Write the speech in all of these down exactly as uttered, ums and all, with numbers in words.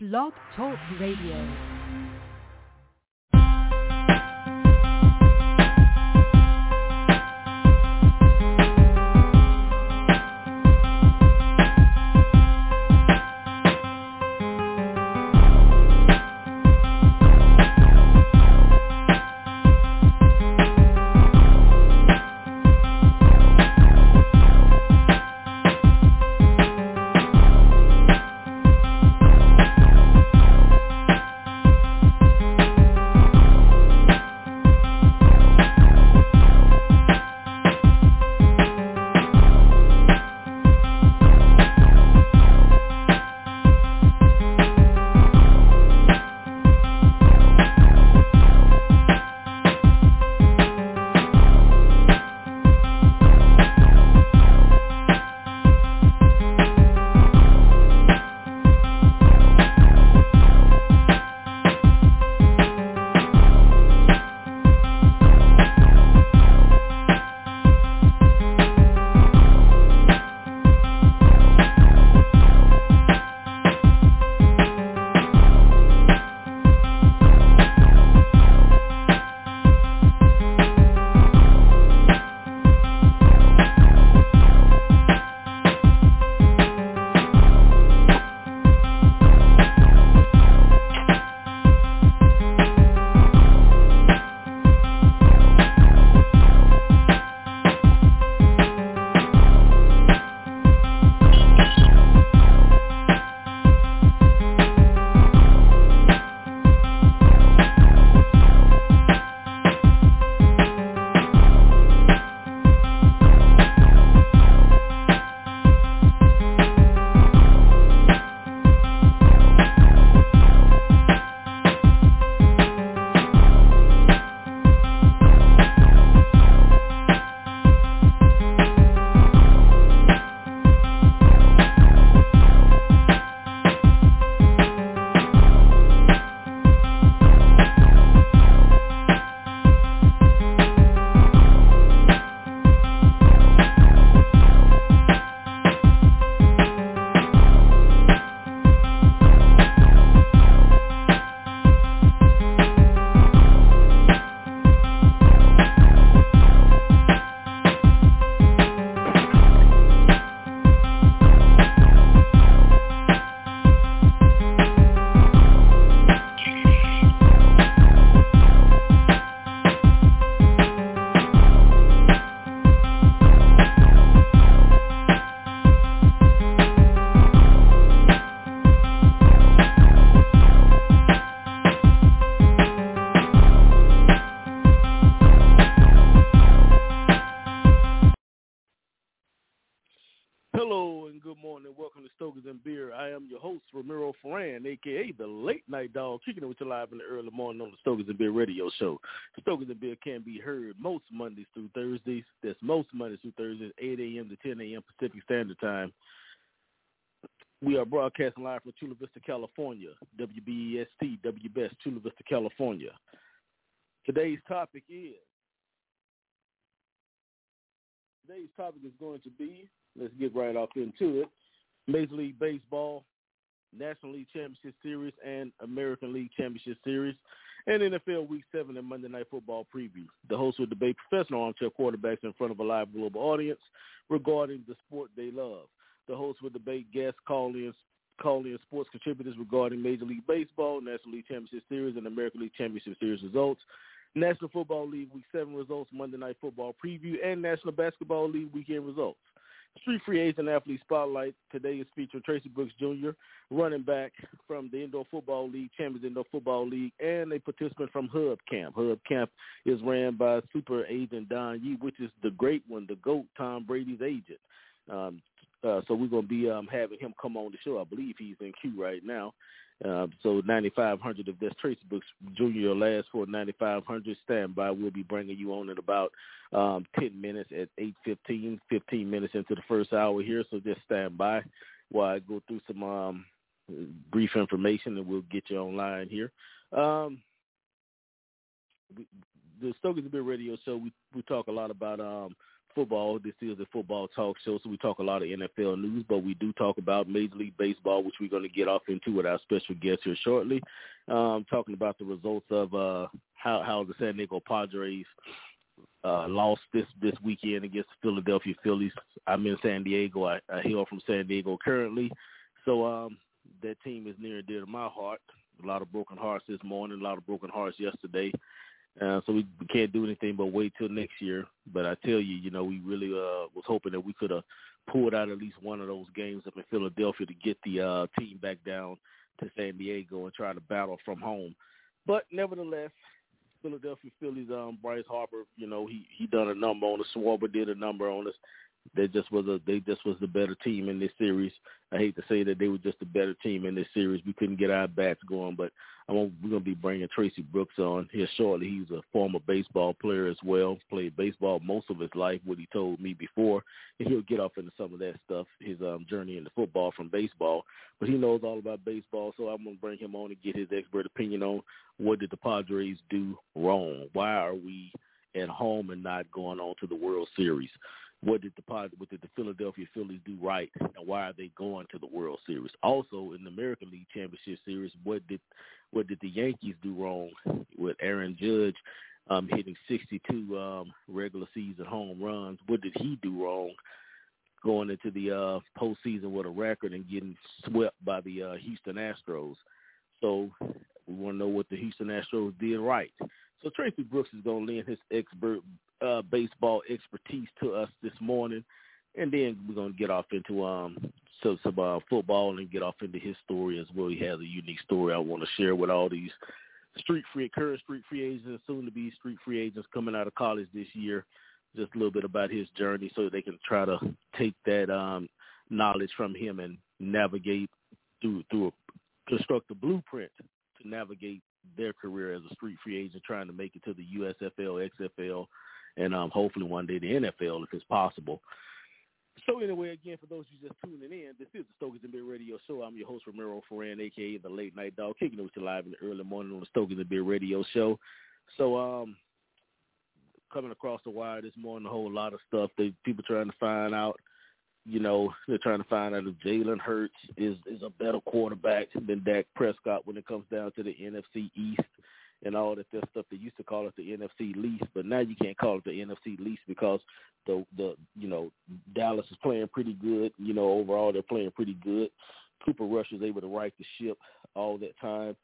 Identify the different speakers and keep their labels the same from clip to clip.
Speaker 1: Blog Talk Radio.
Speaker 2: A K A the Late Night Dog, kicking it with you live in the early morning on the Stokers and Beer Radio Show. Stokers and Beer can be heard most Mondays through Thursdays. That's most Mondays through Thursdays, eight a.m. to ten a.m. Pacific Standard Time. We are broadcasting live from Chula Vista, California. W B E S T, W B E S, Chula Vista, California. Today's topic is, today's topic is going to be, let's get right off into it, Major League Baseball, National League Championship Series, and American League Championship Series, and N F L Week seven and Monday Night Football preview. The hosts will debate professional armchair quarterbacks in front of a live global audience regarding the sport they love. The hosts will debate guests, call-in, call-in sports contributors regarding Major League Baseball, National League Championship Series, and American League Championship Series results, National Football League Week seven results, Monday Night Football preview, and National Basketball League weekend results. Street Free Agent Athlete Spotlight today is featuring Tracy Brooks Junior, running back from the Indoor Football League, Champions Indoor Football League, and a participant from Hub Camp. Hub Camp is ran by Super Agent Don Yee, which is the great one, the GOAT, Tom Brady's agent. Um, uh, so we're going to be um, having him come on the show. I believe he's in queue right now. Uh, so ninety-five hundred, if that's Tracy Brooks Junior last for ninety-five hundred, stand by. We'll be bringing you on in about um, ten minutes at eight fifteen, fifteen minutes into the first hour here. So just stand by while I go through some um, brief information, and we'll get you online here. Um, we, the Stokers and Beer Radio Show, we, we talk a lot about um, football. This is a football talk show, so we talk a lot of N F L news, but we do talk about Major League Baseball, which we're going to get off into with our special guest here shortly, um, talking about the results of uh, how, how the San Diego Padres uh, lost this, this weekend against the Philadelphia Phillies. I'm in San Diego. I, I hail from San Diego currently, so um, that team is near and dear to my heart. A lot of broken hearts this morning, a lot of broken hearts yesterday. Uh, so we, we can't do anything but wait till next year. But I tell you, you know, we really uh, was hoping that we could have pulled out at least one of those games up in Philadelphia to get the uh, team back down to San Diego and try to battle from home. But nevertheless, Philadelphia Phillies, um, Bryce Harper, you know, he he done a number on us. Schwarber did a number on us. They just was a they just was the better team in this series. I hate to say that they were just a better team in this series. We couldn't get our bats going, but I'm gonna, we're going to be bringing Tracy Brooks on here shortly. He's a former baseball player as well. Played baseball most of his life, what he told me before, and he'll get off into some of that stuff, his um, journey into football from baseball. But he knows all about baseball, so I'm going to bring him on and get his expert opinion on what did the Padres do wrong. Why are we at home and not going on to the World Series? What did the what did the Philadelphia Phillies do right, and why are they going to the World Series? Also, in the American League Championship Series, what did what did the Yankees do wrong with Aaron Judge um, hitting sixty-two um, regular season home runs? What did he do wrong going into the uh, postseason with a record and getting swept by the uh, Houston Astros? So we want to know what the Houston Astros did right. So Tracy Brooks is going to lend his expert uh, baseball expertise to us this morning, and then we're going to get off into um, so, some uh, football and get off into his story as well. He has a unique story I want to share with all these street free, current street free agents and soon-to-be street free agents coming out of college this year. Just a little bit about his journey so they can try to take that um, knowledge from him and navigate through through a construct a blueprint to navigate their career as a street free agent, trying to make it to the U S F L, X F L, and um, hopefully one day the N F L if it's possible. So anyway, again, for those who just tuning in, this is the Stokers and Beer Radio Show. I'm your host, Romero Ferran, a k a the Late Night Dog, kicking it with you live in the early morning on the Stokers and Beer Radio Show. So um, coming across the wire this morning, a whole lot of stuff. They people trying to find out, you know, they're trying to find out if Jalen Hurts is, is a better quarterback than Dak Prescott when it comes down to the N F C East and all that that stuff. They used to call it the N F C least, but now you can't call it the N F C least because the, the you know, Dallas is playing pretty good. You know, overall they're playing pretty good. Cooper Rush was able to right the ship all that time.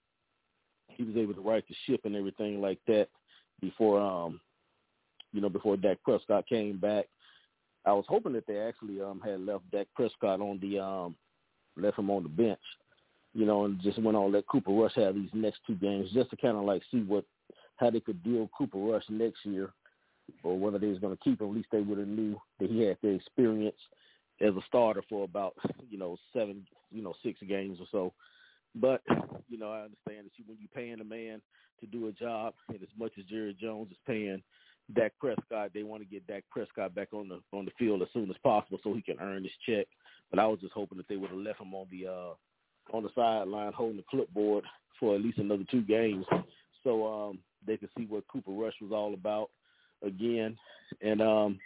Speaker 2: He was able to right the ship and everything like that before, um, you know, before Dak Prescott came back. I was hoping that they actually um, had left Dak Prescott on the um, left him on the bench, you know, and just went on let Cooper Rush have these next two games just to kind of like see what how they could deal with Cooper Rush next year, or whether they was going to keep him. At least they would have knew that he had the experience as a starter for about you know seven, you know six games or so. But you know, I understand that you, when you're paying a man to do a job, and as much as Jerry Jones is paying Dak Prescott, they want to get Dak Prescott back on the on the field as soon as possible so he can earn his check. But I was just hoping that they would have left him on the uh, on the sideline holding the clipboard for at least another two games, so um, they could see what Cooper Rush was all about again, and um,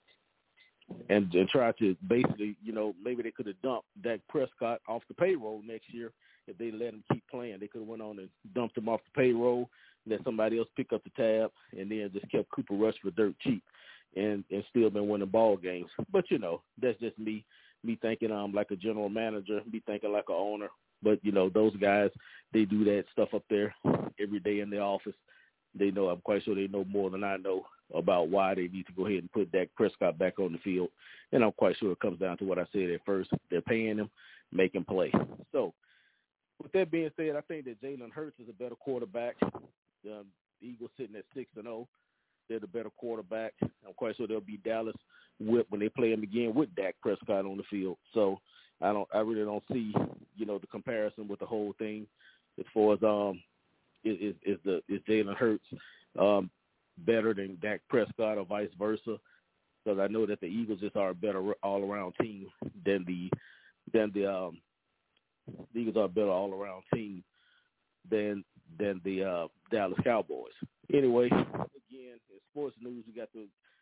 Speaker 2: and, and try to basically, you know, maybe they could have dumped Dak Prescott off the payroll next year if they let him keep playing. They could have went on and dumped him off the payroll, let somebody else pick up the tab, and then just kept Cooper Rush for dirt cheap and, and still been winning ball games. But, you know, that's just me, me thinking um like a general manager, me thinking like an owner. But, you know, those guys, they do that stuff up there every day in the office. They know, I'm quite sure they know more than I know about why they need to go ahead and put Dak Prescott back on the field. And I'm quite sure it comes down to what I said at first. They're paying him, make him play. So, with that being said, I think that Jalen Hurts is a better quarterback. Um, the Eagles sitting at six and zero. They're the better quarterback. I'm quite sure they'll be Dallas whip when they play him again with Dak Prescott on the field. So I don't, I really don't see, you know, the comparison with the whole thing as far as um, is is the is Jalen Hurts um better than Dak Prescott or vice versa? Because I know that the Eagles just are a better all around team than the than the um. The Eagles are a better all-around team than than the uh, Dallas Cowboys. Anyway, again, in sports news, we got the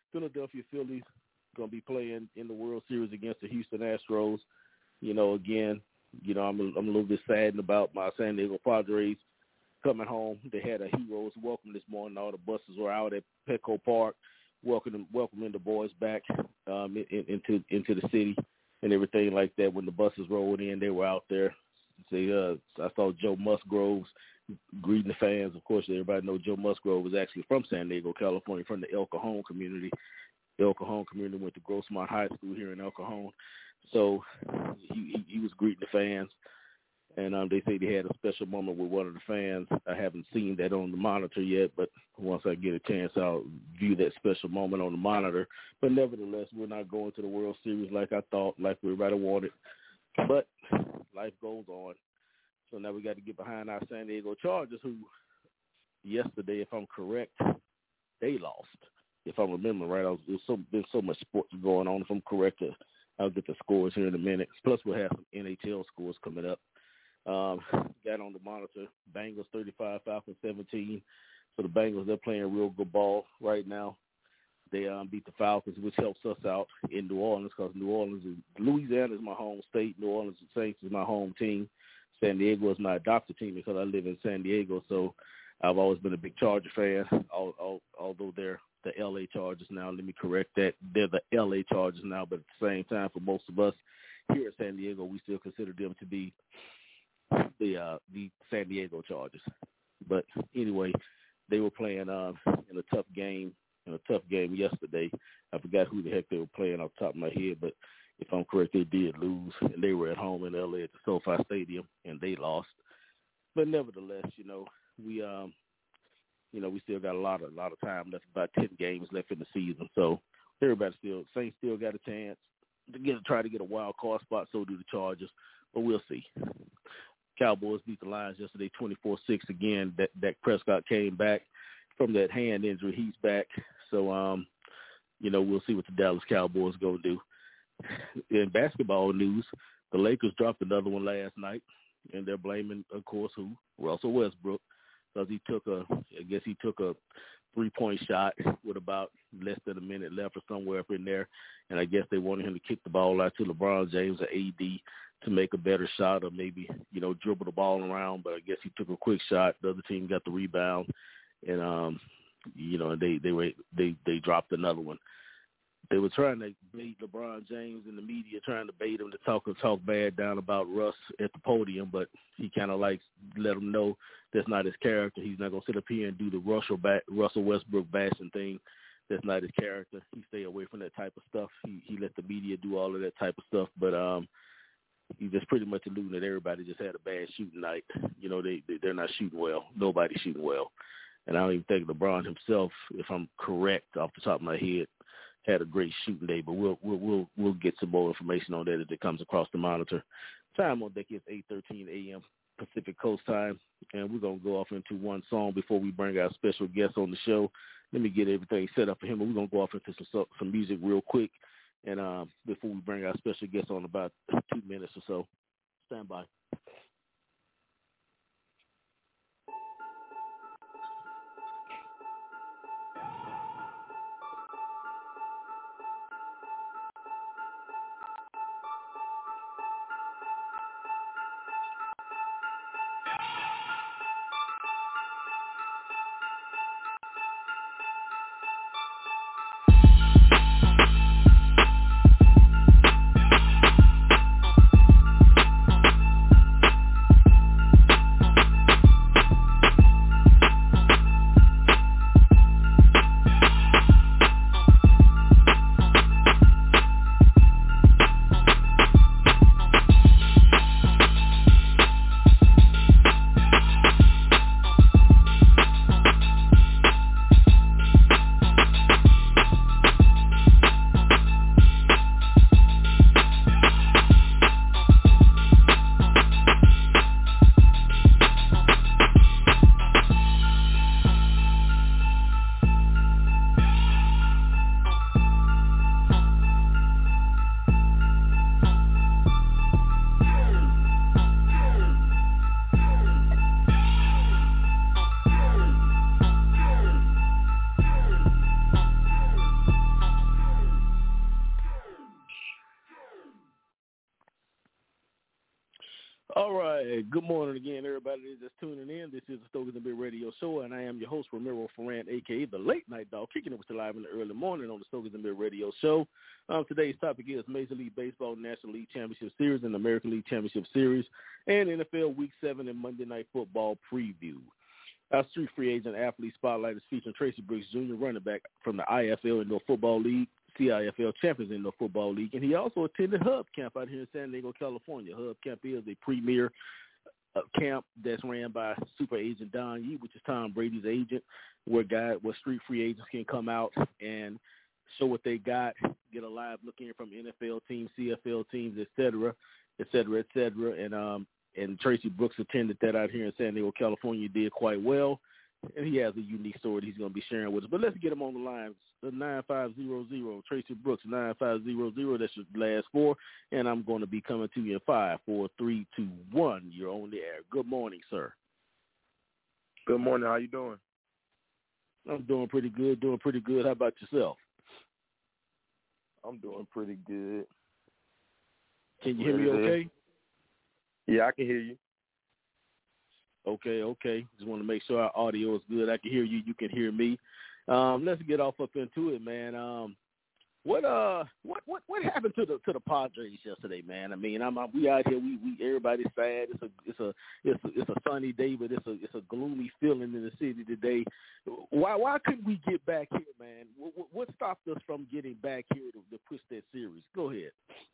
Speaker 2: Philadelphia Phillies going to be playing in the World Series against the Houston Astros. You know, again, you know, I'm a, I'm a little bit saddened about my San Diego Padres coming home. They had a hero's welcome this morning. All the buses were out at Petco Park, welcoming welcoming the boys back um, in, into into the city and everything like that. When the buses rolled in, they were out there. They, uh, I saw Joe Musgroves greeting the fans. Of course, everybody knows Joe Musgrove was actually from San Diego, California, from the El Cajon community. The El Cajon community went to Grossmont High School here in El Cajon. So he, he, he was greeting the fans. And um, they say they had a special moment with one of the fans. I haven't seen that on the monitor yet, but once I get a chance, I'll view that special moment on the monitor. But nevertheless, we're not going to the World Series like I thought, like we everybody wanted. But life goes on. So now we got to get behind our San Diego Chargers, who yesterday, if I'm correct, they lost. If I'm remembering right, I was, there's so, been so much sports going on. If I'm correct, I'll get the scores here in a minute. Plus, we'll have some N H L scores coming up. Um, got on the monitor, Bengals thirty-five, Falcons seventeen. So the Bengals, they're playing real good ball right now. They um, beat the Falcons, which helps us out in New Orleans because New Orleans is Louisiana is my home state. New Orleans Saints is my home team. San Diego is my adopted team because I live in San Diego. So I've always been a big Charger fan, all, all, although they're the L A Chargers now. Let me correct that. They're the L A Chargers now, but at the same time, for most of us here in San Diego, we still consider them to be the uh, the San Diego Chargers. But anyway, they were playing uh, in a tough game, in a tough game yesterday. I forgot who the heck they were playing off the top of my head, but if I'm correct, they did lose, and they were at home in L A at the SoFi Stadium, and they lost. But nevertheless, you know, we um, you know, we still got a lot of a lot of time left, about ten games left in the season. So everybody still, Saints still got a chance to get try to get a wild card spot. So do the Chargers, but we'll see. Cowboys beat the Lions yesterday, twenty-four six again. That Dak Prescott came back from that hand injury. He's back. So, um, you know, we'll see what the Dallas Cowboys go do. In basketball news, the Lakers dropped another one last night, and they're blaming, of course, who? Russell Westbrook, because he took a, I guess he took a three-point shot with about less than a minute left or somewhere up in there, and I guess they wanted him to kick the ball out to LeBron James or A D to make a better shot or maybe, you know, dribble the ball around, but I guess he took a quick shot. The other team got the rebound, and, um, you know, they, they, were, they, they dropped another one. They were trying to bait LeBron James in the media, trying to bait him to talk talk bad down about Russ at the podium, but he kind of like let him know that's not his character. He's not going to sit up here and do the Russell, back, Russell Westbrook bashing thing. That's not his character. He stay away from that type of stuff. He he let the media do all of that type of stuff, but um, he just pretty much alluding that everybody just had a bad shooting night. You know, they, they they're not shooting well. Nobody's shooting well, and I don't even think LeBron himself, if I'm correct off the top of my head, had a great shooting day. But we'll we'll we'll we'll get some more information on that as it comes across the monitor. Time on deck is eight thirteen a.m. Pacific Coast time, and we're gonna go off into one song before we bring our special guest on the show. Let me get everything set up for him, and we're gonna go off into some some music real quick. And um, before we bring our special guest on about two minutes or so, stand by. everybody that's tuning in. This is the Stokers and Beer Radio Show, and I am your host, Ramiro Ferran, a k a the Late Night Dog, kicking it with you live in the early morning on the Stokers and Beer Radio Show. Um, today's topic is Major League Baseball National League Championship Series and American League Championship Series and N F L Week seven and Monday Night Football preview. Our street free agent athlete spotlight is featuring Tracy Brooks Junior, running back from the I F L Indoor Football League, C I F L Champions Indoor Football League, and he also attended Hub Camp out here in San Diego, California. Hub Camp is a premier uh, camp that's ran by Super Agent Don Yee, which is Tom Brady's agent, where guy, where street free agents can come out and show what they got, get a live look in from N F L teams, C F L teams, et cetera, et cetera, et cetera. And um, and Tracy Brooks attended that out here in San Diego, California, did quite well. And he has a unique story that he's going to be sharing with us. But let's get him on the line. nine five zero zero, Tracy Brooks, nine five zero zero. That's your last four. And I'm going to be coming to you in five, four, three, two, one. You're on the air. Good morning, sir.
Speaker 3: Good morning. How you doing?
Speaker 2: I'm doing pretty good, doing pretty good. How about yourself?
Speaker 3: I'm doing pretty good.
Speaker 2: Can you hear me okay?
Speaker 3: Yeah, I can hear you.
Speaker 2: Okay, okay. Just want to make sure our audio is good. I can hear you. You can hear me. Um, let's get off up into it, man. Um, what uh, what what what happened to the to the Padres yesterday, man? I mean, I'm, I'm we out here. We we everybody's sad. It's a it's a it's a it's a sunny day, but it's a it's a gloomy feeling in the city today. Why why couldn't we get back here, man? What, what stopped us from getting back here to, to push that series? Go ahead.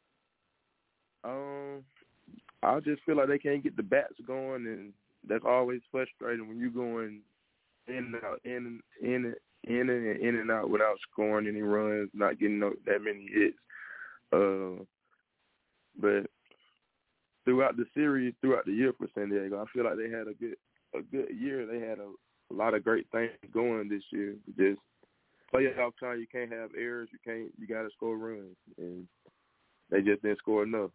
Speaker 3: Um, I just feel like they can't get the bats going, and that's always frustrating when you're going in and out, in in in and in and out without scoring any runs, not getting no, that many hits. Uh, but throughout the series, throughout the year for San Diego, I feel like they had a good a good year. They had a, a lot of great things going this year. Just playoff time, you can't have errors. You can't. You got to score runs, and they just didn't score enough.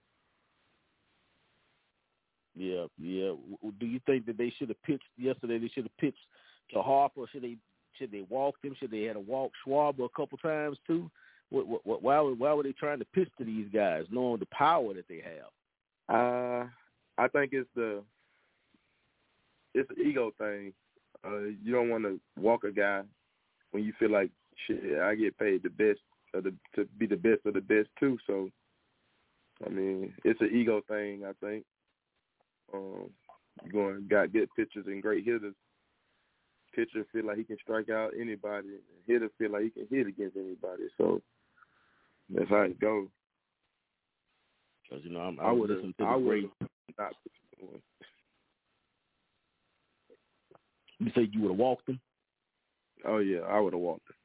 Speaker 2: Yeah, yeah. Do you think that they should have pitched yesterday? They should have pitched to Harper. Should they should they walk him? Should they had to walk Schwarber a couple times too? What, what, what, why why were they trying to pitch to these guys, knowing the power that they have?
Speaker 3: Uh, I think it's the it's an ego thing. Uh, you don't want to walk a guy when you feel like shit. I get paid the best of the to be the best of the best too. So, I mean, it's an ego thing. I think. Um, you're going got good pitchers and great hitters. Pitcher feel like he can strike out anybody. Hitter feel like he can hit against anybody. So that's how it goes.
Speaker 2: Because you know, I'm,
Speaker 3: I
Speaker 2: I'm
Speaker 3: would have. I would not.
Speaker 2: You say you would have walked him?
Speaker 3: Oh yeah, I would have walked him.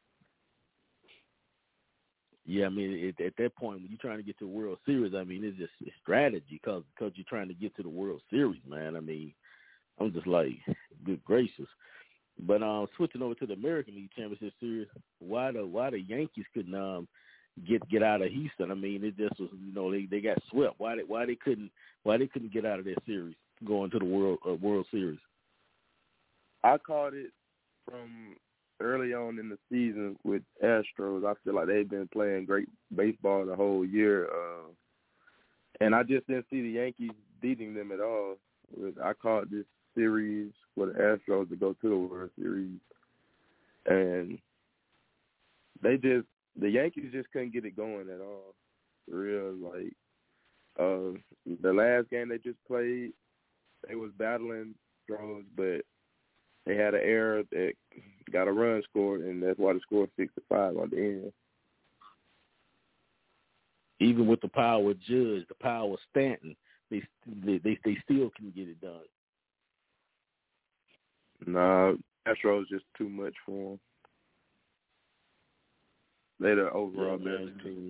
Speaker 2: Yeah, I mean, it, at that point, when you're trying to get to the World Series, I mean, it's just it's strategy because because you're trying to get to the World Series, man. I mean, I'm just like, good gracious. But um, switching over to the American League Championship Series, why the why the Yankees couldn't um get get out of Houston? I mean, it just was, you know, they, they got swept. Why they why they couldn't why they couldn't get out of that series, going to the World uh, World Series?
Speaker 3: I called it from early on in the season with Astros. I feel like they've been playing great baseball the whole year, uh, and I just didn't see the Yankees beating them at all. I called this series for the Astros to go to the World Series, and they just the Yankees just couldn't get it going at all. For real, like uh, the last game they just played, they was battling Astros, but they had an error that got a run scored, and that's why they scored six to five on the end.
Speaker 2: Even with the power of Judge, the power of Stanton, they they they, they still can get it done.
Speaker 3: Nah, Astros just too much for them. They're the overall
Speaker 2: yeah,
Speaker 3: best team.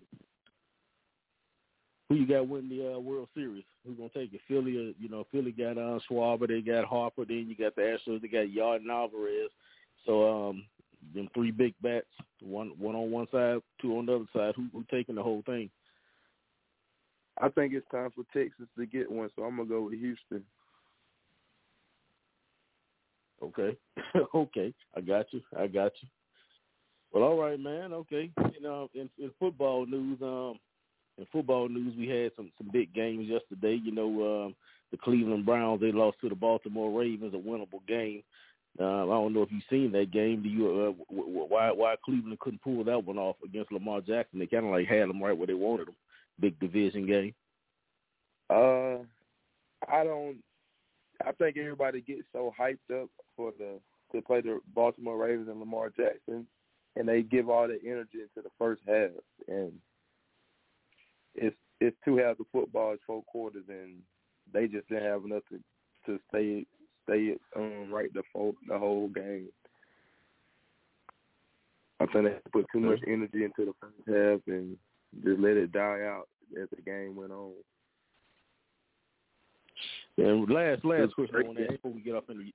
Speaker 2: Who you got winning the uh, World Series? Who's gonna take it? Philly, uh, you know, Philly got uh, Schwarber, they got Harper, then you got the Astros, they got Yard and Alvarez. So, um, them three big bats, one one on one side, two on the other side. Who who taking the whole thing?
Speaker 3: I think it's time for Texas to get one, so I'm gonna go with Houston.
Speaker 2: Okay, okay, I got you, I got you. Well, all right, man. Okay, you know, in, in football news, um. in football news, we had some, some big games yesterday. You know, um, the Cleveland Browns, they lost to the Baltimore Ravens, a winnable game. Uh, I don't know if you've seen that game. Do you? Uh, w- w- why why Cleveland couldn't pull that one off against Lamar Jackson? They kind of like had them right where they wanted them. Big division game.
Speaker 3: Uh, I don't. I think everybody gets so hyped up for the to play the Baltimore Ravens and Lamar Jackson, and they give all the energy into the first half, and it's it's two halves of football, it's four quarters, and they just didn't have enough to, to stay stay um, right the full, the whole game. I think they put too much energy into the first half and just let it die out as the game went on.
Speaker 2: And last last question on that before we get up in the.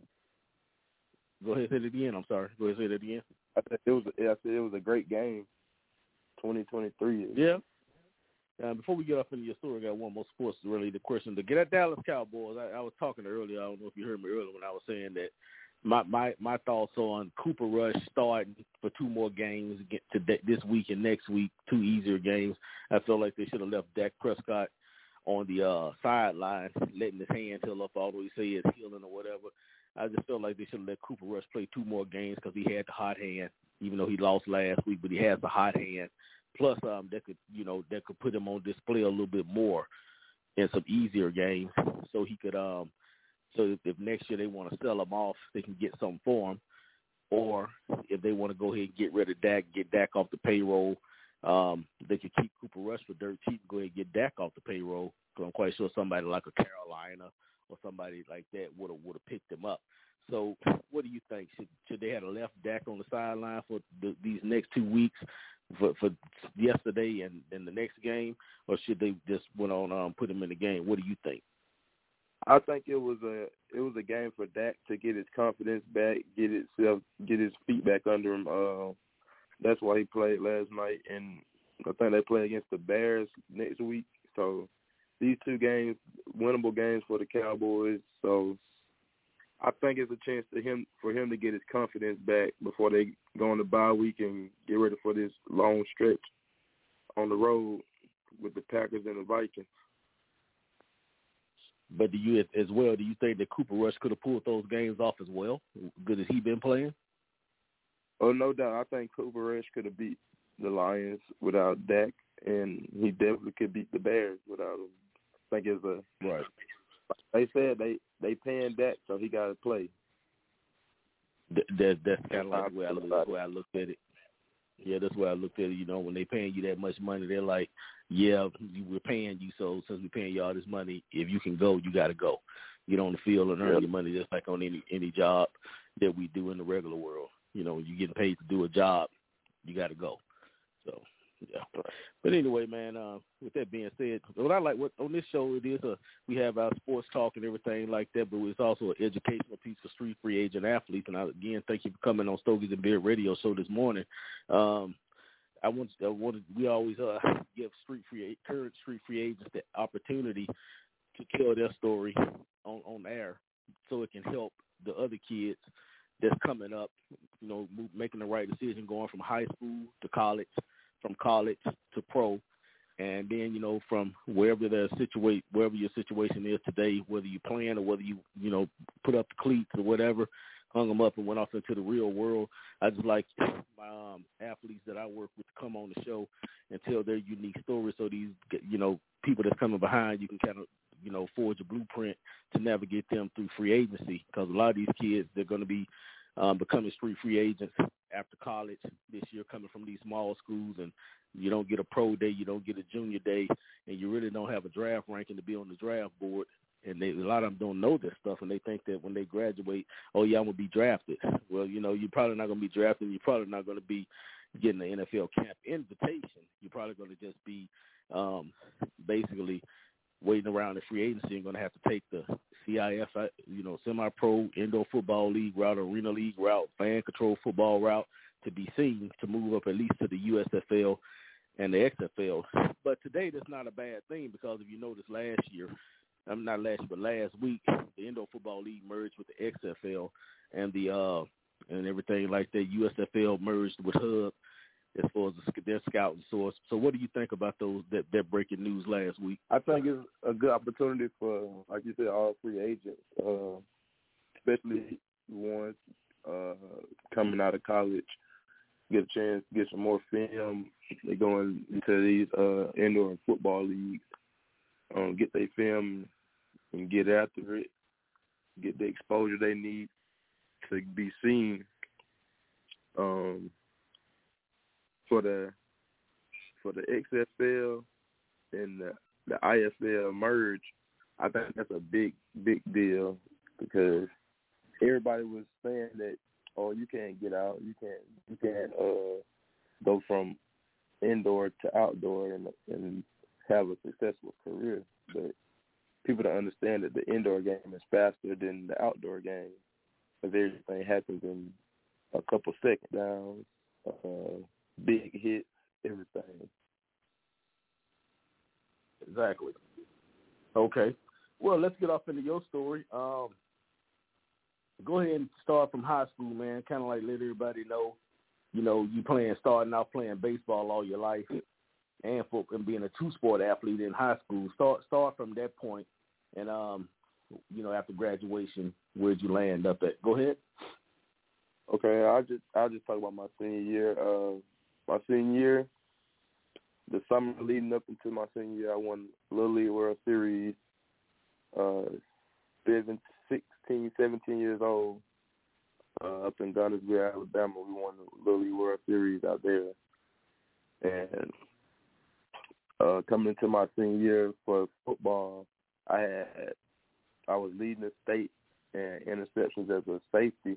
Speaker 2: Go ahead, say it again. I'm sorry. Go ahead, say that again.
Speaker 3: I said it was. I said it was a great game. twenty twenty-three.
Speaker 2: Yeah. Uh, before we get up into your story, I got one more sports related question. To get at Dallas Cowboys, I, I was talking earlier. I don't know if you heard me earlier when I was saying that my my, my thoughts on Cooper Rush starting for two more games get to de- this week and next week, two easier games. I feel like they should have left Dak Prescott on the uh, sideline, letting his hand heal up, although he say it's healing or whatever. I just felt like they should have let Cooper Rush play two more games because he had the hot hand, even though he lost last week, but he has the hot hand. Plus, um, that could, you know, that could put him on display a little bit more in some easier games, so he could, um, so if, if next year they want to sell him off, they can get something for him, or if they want to go ahead and get rid of Dak, get Dak off the payroll, um, they could keep Cooper Rush for dirt cheap and go ahead and get Dak off the payroll. Because I'm quite sure somebody like a Carolina or somebody like that would have would have picked him up. So, what do you think? Should should they have left Dak on the sideline for the, these next two weeks, for, for yesterday and, and the next game, or should they just went on um, put him in the game? What do you think?
Speaker 3: I think it was a it was a game for Dak to get his confidence back, get himself get his feet back under him. Uh, that's why he played last night, and I think they play against the Bears next week. So these two games, winnable games for the Cowboys. So I think it's a chance to him for him to get his confidence back before they go on the bye week and get ready for this long stretch on the road with the Packers and the Vikings.
Speaker 2: But do you, as well, do you think that Cooper Rush could have pulled those games off as well? Good as he been playing?
Speaker 3: Oh, no doubt. I think Cooper Rush could have beat the Lions without Dak, and he definitely could beat the Bears without him. I think it's a
Speaker 2: right.
Speaker 3: They said they they paying Dak, so he got to play.
Speaker 2: That, that that's kind of like the way I, look, the way I looked at it. Yeah, that's why I looked at it. You know, when they paying you that much money, they're like, yeah, we're paying you, so since we're paying you all this money, if you can go, you got to go. Get on the field and earn
Speaker 3: yep.
Speaker 2: your money just like on any any job that we do in the regular world. You know, when you're getting paid to do a job, you got to go. So, yeah. But anyway, man, uh, with that being said, what I like what on this show, it is a, we have our sports talk and everything like that, but it's also an educational piece for street free agent athletes. And I, again, thank you for coming on Stogies and Beard Radio show this morning. Um, I want, I wanted, we always uh, give street free current street free agents the opportunity to tell their story on, on air, so it can help the other kids that's coming up, you know, making the right decision, going from high school to college, from college to pro, and then, you know, from wherever the situate, wherever your situation is today, whether you're playing or whether you, you know, put up the cleats or whatever, hung them up and went off into the real world. I just like my um, athletes that I work with to come on the show and tell their unique stories, so these, you know, people that's coming behind you can kind of, you know, forge a blueprint to navigate them through free agency, because a lot of these kids, they're going to be um, becoming street free agents after college this year, coming from these small schools, and you don't get a pro day, you don't get a junior day, and you really don't have a draft ranking to be on the draft board. And they, a lot of them don't know this stuff, and they think that when they graduate, oh, yeah, I'm going to be drafted. Well, you know, you're probably not going to be drafted. You're probably not going to be getting an N F L camp invitation. You're probably going to just be um, basically waiting around the free agency and going to have to take the C I F, you know, semi-pro, indoor football league route, arena league route, fan control football route to be seen to move up at least to the U S F L and the X F L. But today, that's not a bad thing, because if you noticed last year, I'm not last year, but last week, the indoor football league merged with the X F L and the uh, and everything like that. U S F L merged with Hub, as far as the, their scouting source. So what do you think about those that, that breaking news last week?
Speaker 3: I think it's a good opportunity for, like you said, all free agents, uh, especially ones uh, coming out of college, get a chance to get some more film. They're going into these uh, indoor and football leagues, um, get their film and get after it, get the exposure they need to be seen. Um, for the for the X F L and the, the I S L merge, I think that's a big, big deal because everybody was saying that, oh, you can't get out, you can't, you can't uh, go from indoor to outdoor and and have a successful career. But people don't understand that the indoor game is faster than the outdoor game, because everything happens in a couple second downs, uh, big hits, everything.
Speaker 2: Exactly. Okay. Well, let's get off into your story. Um, go ahead and start from high school, man. Kind of like let everybody know, you know, you playing, starting out playing baseball all your life, and for and being a two-sport athlete in high school. Start start from that point, and um, you know, after graduation, where'd you land up at? Go ahead.
Speaker 3: Okay, I just I'll just talk about my senior year. Uh, my senior year, the summer leading up into my senior year, I won Little League World Series. Uh, sixteen, seventeen years old, uh, up in Gunnersville, Alabama. We won the Little League World Series out there. And uh, coming into my senior year for football, I had I was leading the state in interceptions as a safety.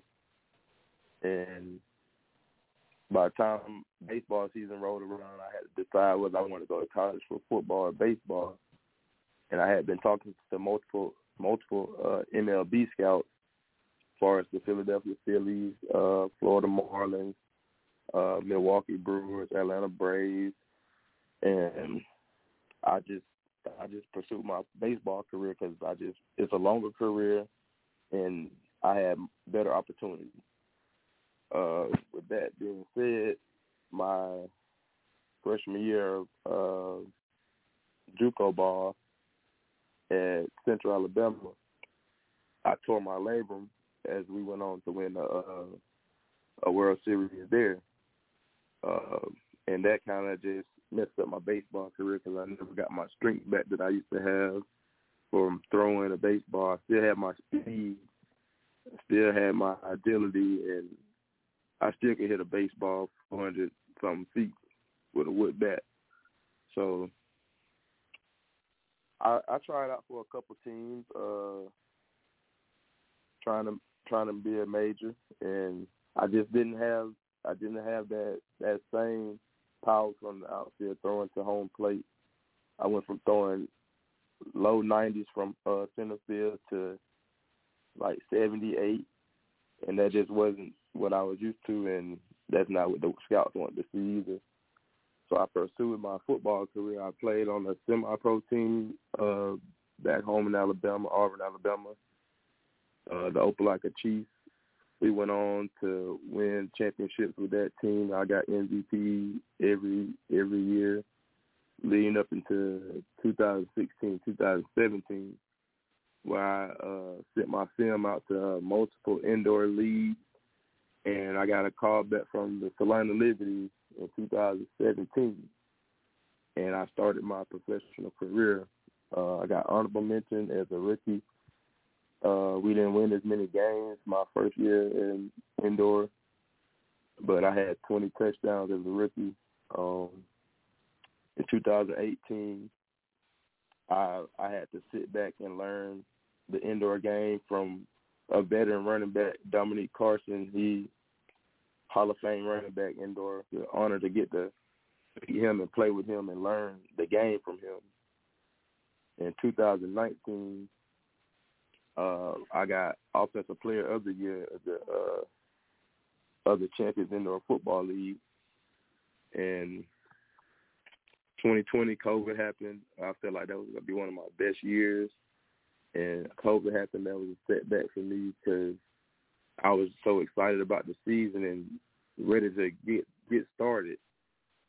Speaker 3: And by the time baseball season rolled around, I had to decide whether I wanted to go to college for football or baseball. And I had been talking to multiple multiple uh, M L B scouts, as far as the Philadelphia Phillies, uh, Florida Marlins, uh, Milwaukee Brewers, Atlanta Braves, and I just I just pursued my baseball career because I just it's a longer career, and I had better opportunities. Uh, with that being said, my freshman year of uh, JUCO ball at Central Alabama, I tore my labrum as we went on to win a, a, a World Series there. Uh, and that kind of just messed up my baseball career because I never got my strength back that I used to have from throwing a baseball. I still had my speed, I still had my agility, and I still could hit a baseball four hundred something feet with a wood bat. So I, I tried out for a couple teams, uh, trying to trying to be a major, and I just didn't have I didn't have that that same power from the outfield throwing to home plate. I went from throwing low nineties from uh, center field to like seventy-eight, and that just wasn't what I was used to, and that's not what the scouts wanted to see either. So I pursued my football career. I played on a semi-pro team uh, back home in Alabama, Auburn, Alabama, uh, the Opelika Chiefs. We went on to win championships with that team. I got M V P every every year leading up into two thousand sixteen, two thousand seventeen, where I uh, sent my film out to uh, multiple indoor leagues. And I got a call back from the Salina Liberty in two thousand seventeen, and I started my professional career. Uh, I got honorable mention as a rookie. Uh, we didn't win as many games my first year in indoor, but I had twenty touchdowns as a rookie. Um, in two thousand eighteen, I, I had to sit back and learn the indoor game from a veteran running back, Dominique Carson. He Hall of Fame running back indoor. The honor to get to meet him and play with him and learn the game from him. In two thousand nineteen, uh, I got Offensive Player of the Year of the uh, of the Champions Indoor Football League. And twenty twenty, COVID happened. I felt like that was going to be one of my best years. And COVID happened. That was a setback for me because I was so excited about the season and ready to get get started.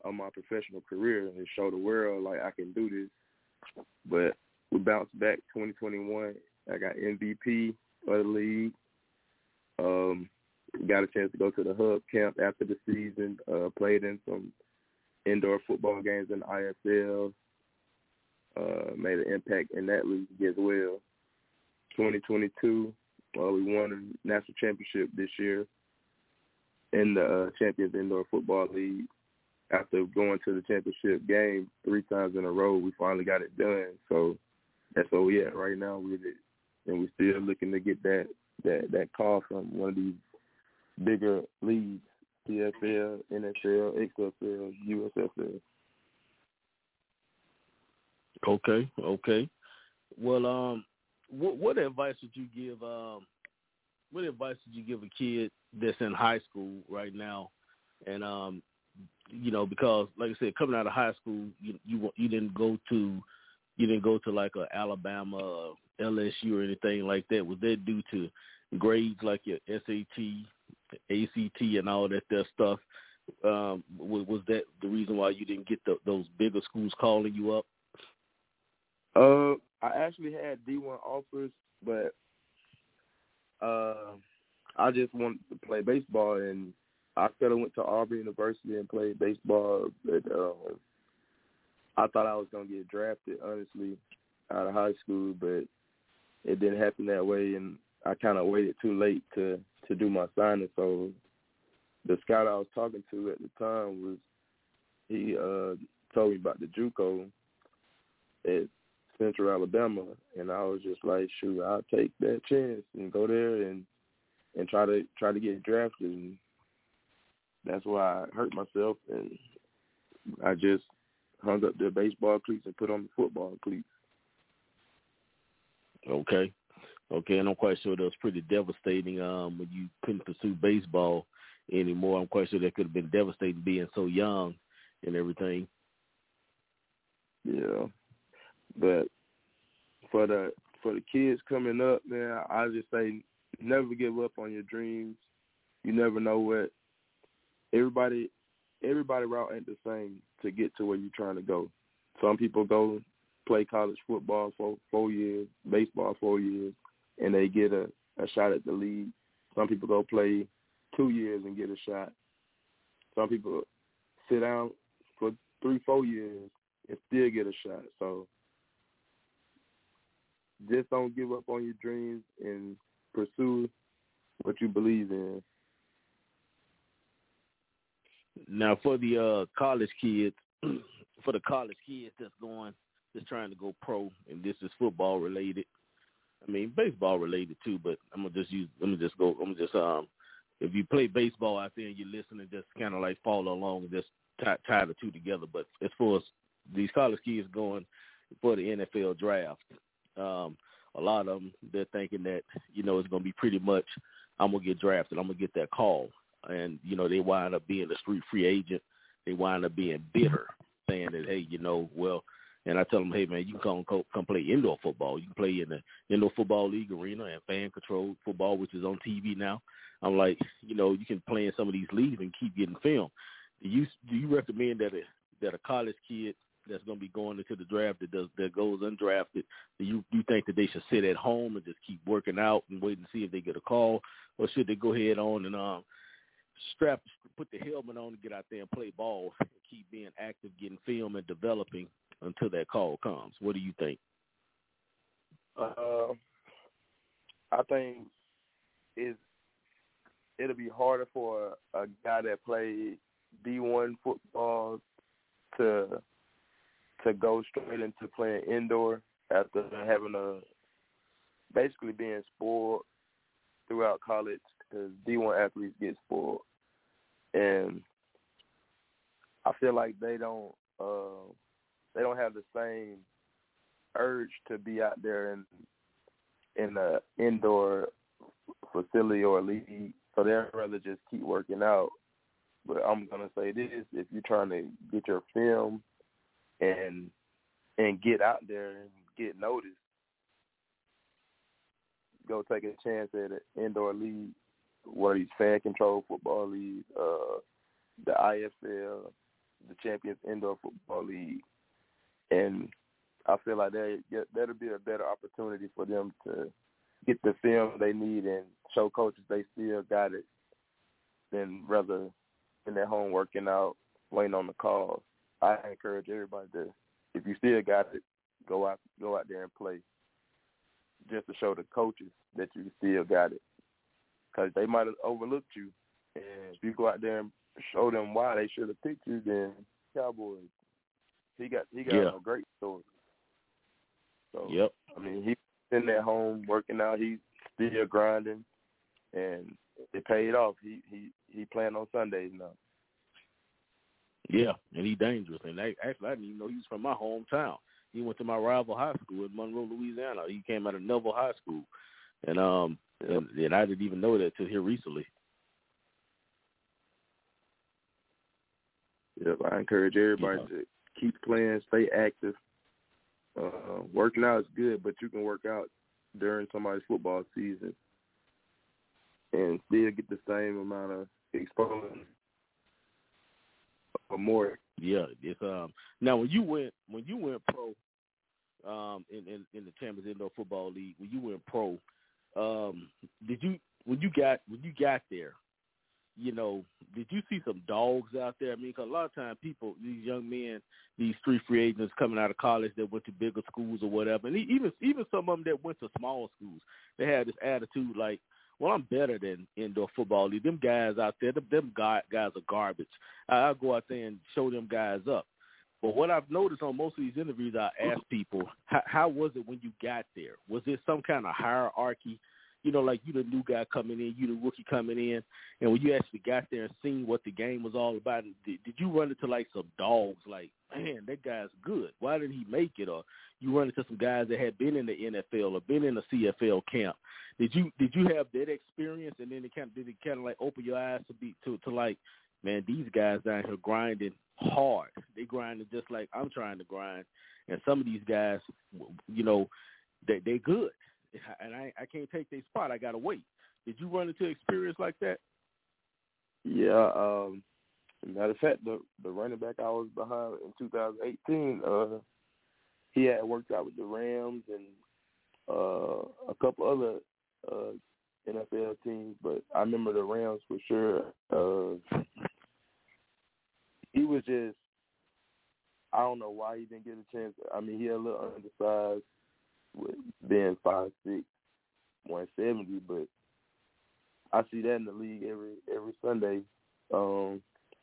Speaker 3: on my professional career and show the world like I can do this. But we bounced back twenty twenty-one. I got M V P of the league. Um, got a chance to go to the Hub camp after the season. Uh, played in some indoor football games in the I F L. Uh, made an impact in that league as well. twenty twenty-two, uh, we won a national championship this year in the uh, Champions Indoor Football League. After going to the championship game three times in a row, we finally got it done. So that's where we at right now with it. And we're still looking to get that, that, that call from one of these bigger leagues, C F L, N F L, X F L, U S F L.
Speaker 2: Okay, okay. Well, um, what, what advice would you give? Um, what advice would you give a kid that's in high school right now? And um, you know, because like I said, coming out of high school, you you you didn't go to you didn't go to like a Alabama, or L S U, or anything like that. Was that due to grades like your S A T, A C T, and all that there stuff? Um, was, was that the reason why you didn't get the, those bigger schools calling you up?
Speaker 3: Uh, I actually had D one offers, but uh, I just wanted to play baseball, and I could have went to Auburn University and played baseball, but uh, I thought I was going to get drafted, honestly, out of high school, but it didn't happen that way, and I kind of waited too late to, to do my signing. So the scout I was talking to at the time was, he uh, told me about the JUCO at Central Alabama, and I was just like, shoot, I'll take that chance and go there and and try to try to get drafted. And that's why I hurt myself, and I just hung up the baseball cleats and put on the football cleats.
Speaker 2: Okay, okay, and I'm quite sure that was pretty devastating um, when you couldn't pursue baseball anymore. I'm quite sure that could have been devastating being so young and everything.
Speaker 3: Yeah. But for the for the kids coming up, man, I just say never give up on your dreams. You never know what everybody everybody route ain't the same to get to where you're trying to go. Some people go play college football for four years, baseball four years, and they get a, a shot at the league. Some people go play two years and get a shot. Some people sit down for three, four years and still get a shot. So just don't give up on your dreams and pursue what you believe in.
Speaker 2: Now, for the uh, college kids, for the college kids that's going, that's trying to go pro, and this is football related. I mean, baseball related too, but I'm gonna just use. Let me just go. I'm gonna just um, if you play baseball out there and you're listening, just kind of like follow along and just tie, tie the two together. But as far as these college kids going for the N F L draft. Um, a lot of them, they're thinking that, you know, it's going to be pretty much, I'm going to get drafted, I'm going to get that call. And, you know, they wind up being a street free agent. They wind up being bitter, saying that, hey, you know, well, and I tell them, hey, man, you can come, come play indoor football. You can play in the indoor football league arena and fan-controlled football, which is on T V now. I'm like, you know, you can play in some of these leagues and keep getting film. Do you, do you recommend that a, that a college kid that's going to be going into the draft that does that goes undrafted, do you you think that they should sit at home and just keep working out and wait and see if they get a call, or should they go ahead on and um strap put the helmet on and get out there and play ball and keep being active, getting film and developing until that call comes? What do you think?
Speaker 3: Uh, I think it's it'll be harder for a, a guy that played D one football to to go straight into playing indoor after having a basically being spoiled throughout college, because D one athletes get spoiled, and I feel like they don't uh, they don't have the same urge to be out there in in the indoor facility or league, so they'd rather just keep working out. But I'm gonna say this: if you're trying to get your film and and get out there and get noticed, go take a chance at an indoor league, one of these fan-controlled football leagues, uh, the I F L, the Champions Indoor Football League, and I feel like that that'll be a better opportunity for them to get the film they need and show coaches they still got it, than rather in their home working out, waiting on the calls. I encourage everybody to, if you still got it, go out go out there and play, just to show the coaches that you still got it, because they might have overlooked you, and if you go out there and show them why they should have picked you, then Cowboys, he got he got
Speaker 2: yeah.
Speaker 3: a great story. So
Speaker 2: yep.
Speaker 3: I mean, he's sitting at home working out, he's still grinding, and it paid off. He he he playing on Sundays now.
Speaker 2: Yeah, and he's dangerous. And I, actually, I didn't even know he was from my hometown. He went to my rival high school in Monroe, Louisiana. He came out of Neville High School, and um, and, and I didn't even know that till here recently.
Speaker 3: Yep, I encourage everybody
Speaker 2: yeah.
Speaker 3: to keep playing, stay active. Uh, working out is good, but you can work out during somebody's football season and still get the same amount of exposure or more.
Speaker 2: Yeah, it's um. Now, when you went when you went pro, um, in, in, in the Champions Indoor Football League, when you went pro, um, did you when you got when you got there, you know, did you see some dogs out there? I mean, because a lot of times people, these young men, these street free agents coming out of college that went to bigger schools or whatever, and even even some of them that went to small schools, they had this attitude like, well, I'm better than indoor football league. Them guys out there, them, them guys are garbage. I'll go out there and show them guys up. But what I've noticed on most of these interviews, I ask people, how, how was it when you got there? Was there some kind of hierarchy? You know, like you the new guy coming in, you the rookie coming in, and when you actually got there and seen what the game was all about, did, did you run into like some dogs, like, man, that guy's good. Why didn't he make it? Or you run into some guys that had been in the N F L or been in a C F L camp. Did you did you have that experience, and then it kind of did it kind of like open your eyes to be to to like, man, these guys down here grinding hard. They grinding just like I'm trying to grind, and some of these guys, you know, they they good. And I, I can't take their spot. I got to wait. Did you run into experience like that?
Speaker 3: Yeah. Um, matter of fact, the, the running back I was behind in two thousand eighteen, uh, he had worked out with the Rams and uh, a couple other uh, N F L teams, but I remember the Rams for sure. Uh, he was just, I don't know why he didn't get a chance. I mean, he had a little undersized, with being five six, one seventy, but I see that in the league every every Sunday. Um,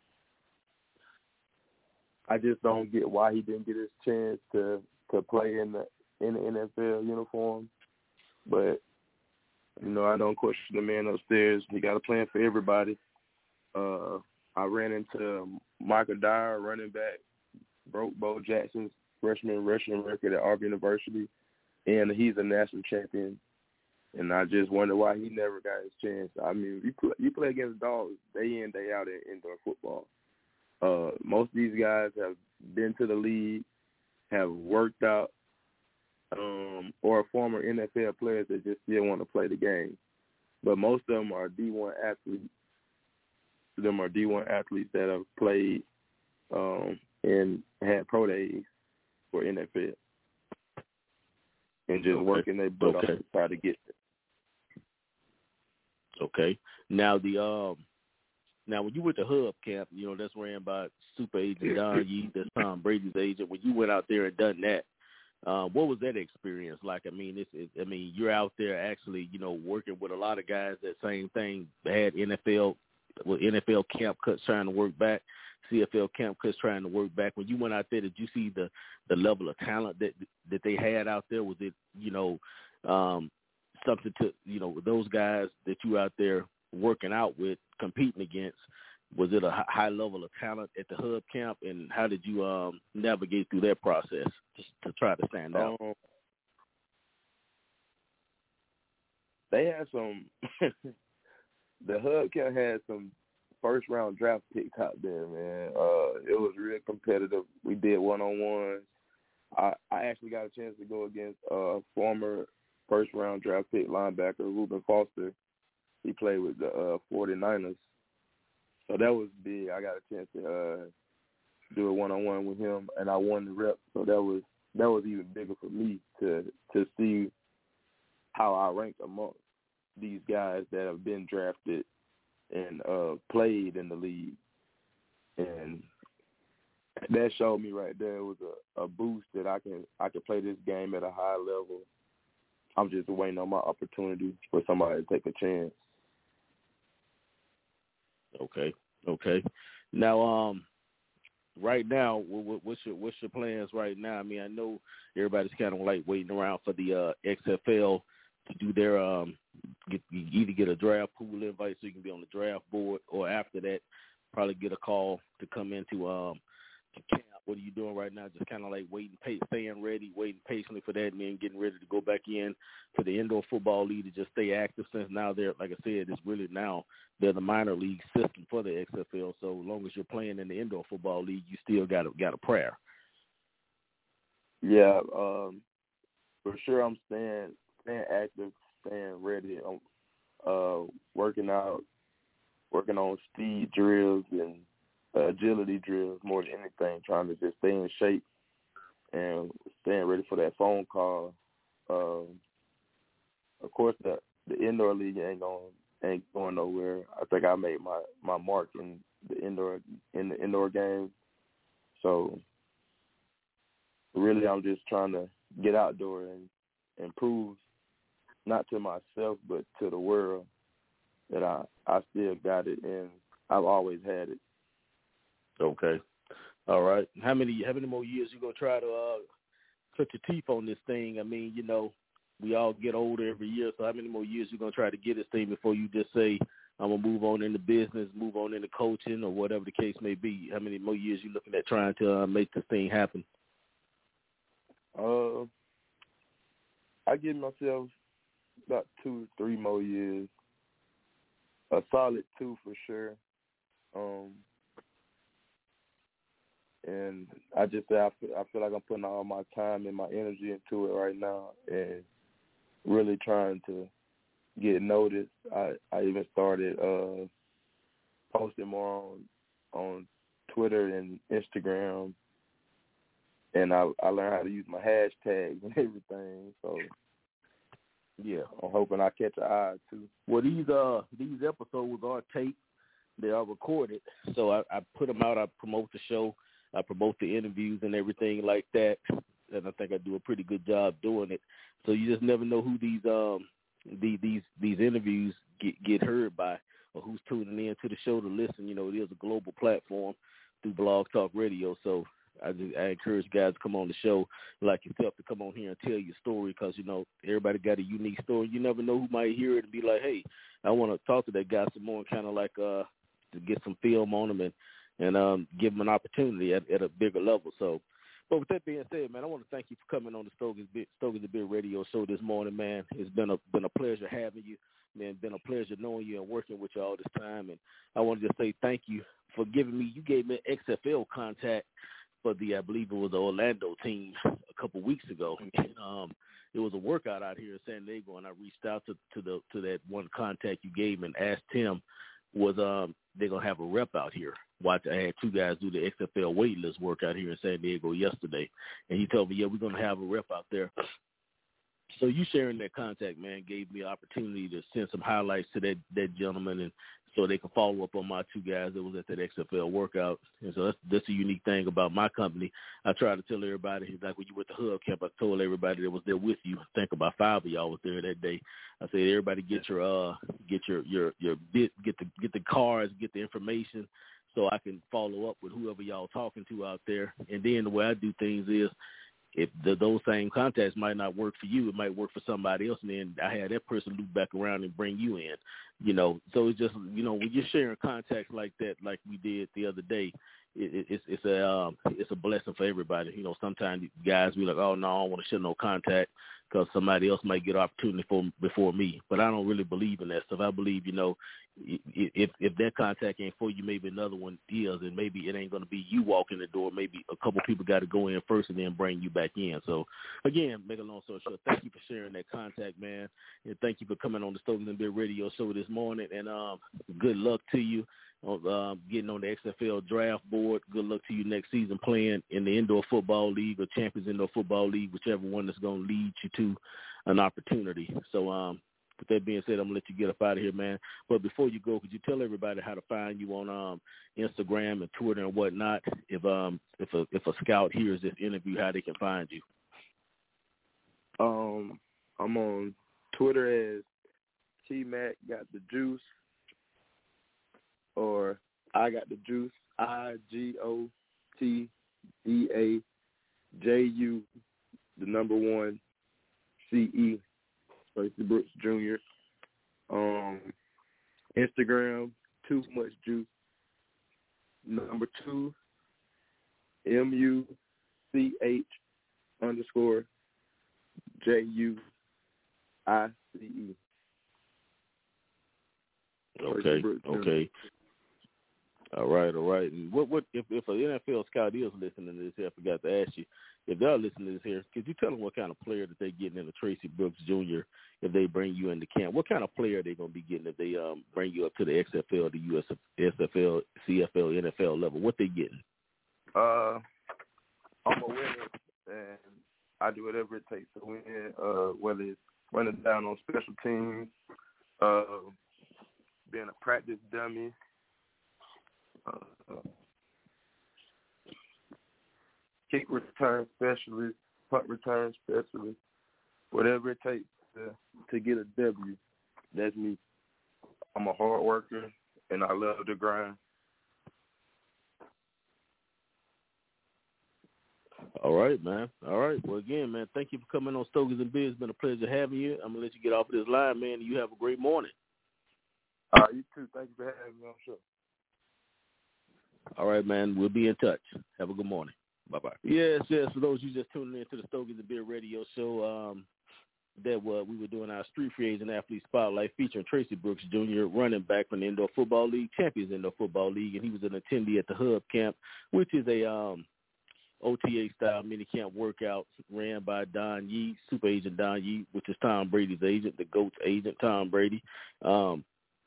Speaker 3: I just don't get why he didn't get his chance to, to play in the in the N F L uniform. But you know, I don't question the man upstairs. He got a plan for everybody. Uh, I ran into Michael Dyer, running back, broke Bo Jackson's freshman rushing record at Auburn University. And he's a national champion, and I just wonder why he never got his chance. I mean, you play, you play against dogs day in, day out in indoor football. Uh, most of these guys have been to the league, have worked out, um, or are former N F L players that just still want to play the game. But most of them are D one athletes. Them are D one athletes that have played um, and had pro days for N F L. And just
Speaker 2: okay.
Speaker 3: working their butt
Speaker 2: okay.
Speaker 3: off to try to get it.
Speaker 2: Okay. Now the um, now when you went to Hub Camp, you know that's ran by Super Agent Don Yee, that's Tom Brady's agent. When you went out there and done that, uh, what was that experience like? I mean, it's, it, I mean, you're out there actually, you know, working with a lot of guys that same thing. They had N F L, well, N F L camp cuts trying to work back. C F L camp cuts trying to work back. When you went out there, did you see the, the level of talent that that they had out there? Was it, you know, um, something to, you know, those guys that you out there working out with, competing against, was it a high level of talent at the Hub camp? And how did you um, navigate through that process just to try to stand out?
Speaker 3: Um, they had some – the Hub camp had some – first round draft picks out there, man. Uh, it was real competitive. We did one on ones. I, I actually got a chance to go against a uh, former first round draft pick linebacker Reuben Foster. He played with the uh, forty-niners, so that was big. I got a chance to uh, do a one-on-one with him, and I won the rep. So that was that was even bigger for me to to see how I ranked amongst these guys that have been drafted and uh, played in the league. And that showed me right there was a, a boost that I can I can play this game at a high level. I'm just waiting on my opportunity for somebody to take a chance.
Speaker 2: Okay, okay. Now, um, right now, what, what's your what's your plans right now? I mean, I know everybody's kind of like waiting around for the uh, X F L to do their um, get, either get a draft pool invite so you can be on the draft board, or after that, probably get a call to come into um to camp. What are you doing right now? Just kind of like waiting, pay, staying ready, waiting patiently for that, and then getting ready to go back in to the indoor football league to just stay active. Since now they're, like I said, it's really now they're the minor league system for the X F L. So as long as you're playing in the indoor football league, you still got a, got a prayer.
Speaker 3: Yeah, um, for sure. I'm staying staying active, staying ready. I'm uh, working out, working on speed drills and Uh, agility drills more than anything, trying to just stay in shape and staying ready for that phone call. Um, of course, the the indoor league ain't going ain't going nowhere. I think I made my, my mark in the indoor in the indoor game. So really, I'm just trying to get outdoor and, and prove not to myself but to the world that I I still got it and I've always had it.
Speaker 2: Okay. All right. How many how many more years you gonna try to uh, cut your teeth on this thing? I mean, you know, we all get older every year, so how many more years you gonna try to get this thing before you just say, I'm gonna move on into business, move on into coaching, or whatever the case may be? How many more years you looking at trying to uh, make this thing happen?
Speaker 3: Uh, I give myself about two, three more years. A solid two for sure. Um. And I just say I feel, I feel like I'm putting all my time and my energy into it right now and really trying to get noticed. I, I even started uh, posting more on on Twitter and Instagram, and I, I learned how to use my hashtags and everything. So, yeah, I'm hoping I catch an eye, too.
Speaker 2: Well, these uh these episodes are taped. They are recorded, so I, I put them out. I promote the show. I promote the interviews and everything like that, and I think I do a pretty good job doing it. So you just never know who these um the, these these interviews get get heard by, or who's tuning in to the show to listen. You know, it is a global platform through Blog Talk Radio. So I just, I encourage guys to come on the show like yourself to come on here and tell your story, because you know everybody got a unique story. You never know who might hear it and be like, hey, I want to talk to that guy some more, and kind of like uh to get some film on him and. and um, give them an opportunity at, at a bigger level. So, but with that being said, man, I want to thank you for coming on the Stoker's Bit, Stoker's the Bit radio show this morning, man. It's been a been a pleasure having you, man. Been a pleasure knowing you and working with you all this time. And I want to just say thank you for giving me, you gave me an X F L contact for the, I believe it was the Orlando team a couple weeks ago. And, um, it was a workout out here in San Diego, and I reached out to, to the to that one contact you gave me and asked him, was um they're gonna have a rep out here. Watch, I had two guys do the X F L wait list work out here in San Diego yesterday, and he told me, yeah, we're gonna have a rep out there. So you sharing that contact, man, gave me an opportunity to send some highlights to that that gentleman, and so they can follow up on my two guys that was at that X F L workout. And so that's, that's a unique thing about my company. I try to tell everybody, like when you were at the Hub Camp, I told everybody that was there with you. I think about five of y'all was there that day. I said, everybody get your uh, get your your your bit, get the get the cards, get the information, so I can follow up with whoever y'all talking to out there. And then the way I do things is, if the, those same contacts might not work for you, it might work for somebody else, and then I had that person loop back around and bring you in, you know. So it's just, you know, when you're sharing contacts like that, like we did the other day, it, it, it's it's a um, it's a blessing for everybody. You know, sometimes guys be like, oh no, I don't want to share no contact because somebody else might get an opportunity for before me. But I don't really believe in that stuff. I believe, you know, if if that contact ain't for you, maybe another one is, and maybe it ain't going to be you walking the door. Maybe a couple people got to go in first and then bring you back in. So, again, make a long story short, thank you for sharing that contact, man, and thank you for coming on the Stoker's and Bit radio show this morning, and um, good luck to you. uh, getting on the X F L draft board. Good luck to you next season playing in the Indoor Football League or Champions Indoor Football League, whichever one that's going to lead you to an opportunity. So, um, with that being said, I'm going to let you get up out of here, man. But before you go, could you tell everybody how to find you on um, Instagram and Twitter and whatnot? If um if a if a scout hears this interview, how they can find you?
Speaker 3: Um, I'm on Twitter as T Mac got the juice, or I got the juice. I G O T D A J U, the number one C E. Tracy Brooks Junior Um, Instagram, Too Much Juice. Number two, M U C H underscore J U I C E.
Speaker 2: Okay, okay. All right, all right. And what, what if, if an N F L scout is listening to this here, I forgot to ask you, if they're listening to this here, could you tell them what kind of player that they're getting in the Tracy Brooks Junior if they bring you into camp? What kind of player are they going to be getting if they um, bring you up to the X F L, the U S F L, C F L, N F L level? What they getting?
Speaker 3: Uh, I'm a winner, and I do whatever it takes to win, uh, whether it's running down on special teams, uh, being a practice dummy, uh, kick return specialist, punt return specialist, whatever it takes to, to get a W. That's me. I'm a hard worker, and I love to grind.
Speaker 2: All right, man. All right. Well, again, man, thank you for coming on Stokers and Biz. It's been a pleasure having you. I'm going to let you get off of this line, man, and you have a great morning.
Speaker 3: All right, you too. Thank you for having me on the show.
Speaker 2: All right, man. We'll be in touch. Have a good morning. Bye-bye. Yes, yes. For those of you just tuning in to the Stokers and Biz radio show, um, that uh, we were doing our Street Free Agent Athlete Spotlight featuring Tracy Brooks Junior, running back from the Indoor Football League, Champions Indoor Football League, and he was an attendee at the Hub Camp, which is a um, O T A-style minicamp workout ran by Don Yee, Super Agent Don Yee, which is Tom Brady's agent, the GOAT's agent, Tom Brady. Um,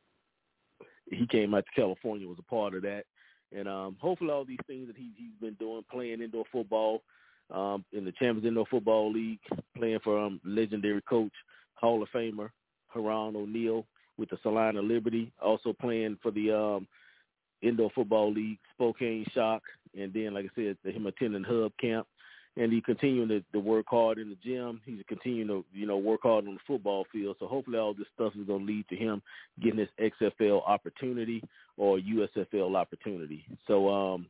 Speaker 2: he came out to California, was a part of that. And um, hopefully all these things that he, he's been doing, playing indoor football um, in the Champions Indoor Football League, playing for um, legendary coach, Hall of Famer, Haran O'Neal with the Salina Liberty, also playing for the um, Indoor Football League, Spokane Shock, and then, like I said, him attending Hub Camp. And he continuing to, to work hard in the gym. He's continuing to, you know, work hard on the football field. So hopefully all this stuff is going to lead to him getting his X F L opportunity or U S F L opportunity. So um,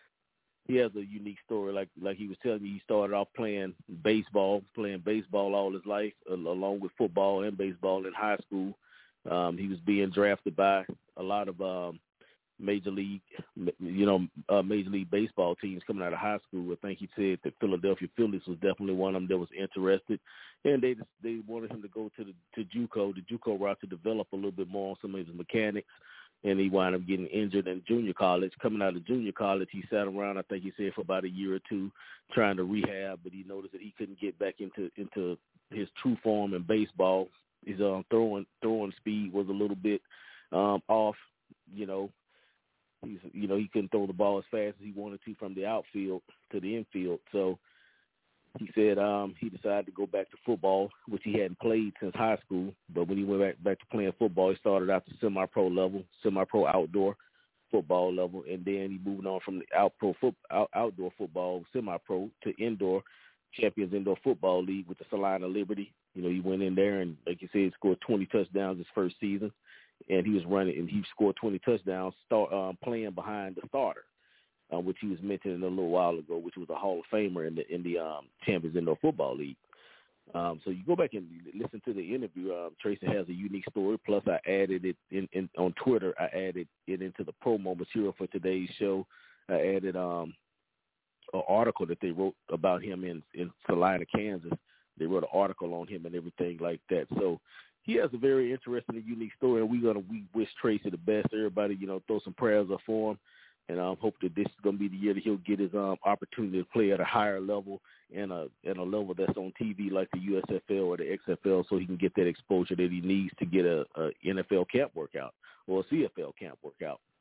Speaker 2: he has a unique story. Like like he was telling me, he started off playing baseball, playing baseball all his life, along with football and baseball in high school. Um, he was being drafted by a lot of um, major league, you know, uh, major league baseball teams coming out of high school. I think he said that Philadelphia Phillies was definitely one of them that was interested, and they just, they wanted him to go to the to JUCO, the JUCO route, to develop a little bit more on some of his mechanics. And he wound up getting injured in junior college. Coming out of junior college, he sat around, I think he said, for about a year or two, trying to rehab, but he noticed that he couldn't get back into into his true form in baseball. His um, throwing throwing speed was a little bit um, off, you know. He's, you know, he couldn't throw the ball as fast as he wanted to from the outfield to the infield. So he said um, he decided to go back to football, which he hadn't played since high school. But when he went back, back to playing football, he started out the semi-pro level, semi-pro outdoor football level, and then he moved on from the out pro foot, out, outdoor football, semi-pro, to indoor, Champions Indoor Football League with the Salina Liberty. You know, he went in there and, like you said, scored twenty touchdowns his first season. And he was running, and he scored twenty touchdowns, start um, playing behind the starter, uh, which he was mentioning a little while ago, which was a Hall of Famer in the in the um, Champions Indoor Football League. Um, so you go back and listen to the interview. Um, Tracy has a unique story. Plus, I added it in, in on Twitter. I added it into the promo material for today's show. I added um, an article that they wrote about him in in Salina, Kansas. They wrote an article on him and everything like that. So he has a very interesting and unique story, and we're gonna we wish Tracy the best. Everybody, you know, throw some prayers up for him, and I um, hope that this is gonna be the year that he'll get his um, opportunity to play at a higher level and a and a level that's on T V like the U S F L or the X F L, so he can get that exposure that he needs to get a, a N F L camp workout or a C F L camp workout.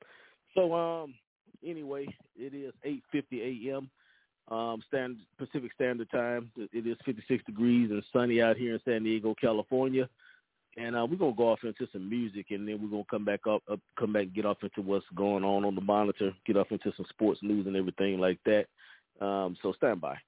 Speaker 2: So, um, anyway, it is eight fifty a.m. Um, standard Pacific Standard Time. It is fifty-six degrees and sunny out here in San Diego, California. And uh, we're gonna go off into some music, and then we're gonna come back up, up, come back, and get off into what's going on on the monitor, get off into some sports news and everything like that. Um, so stand by.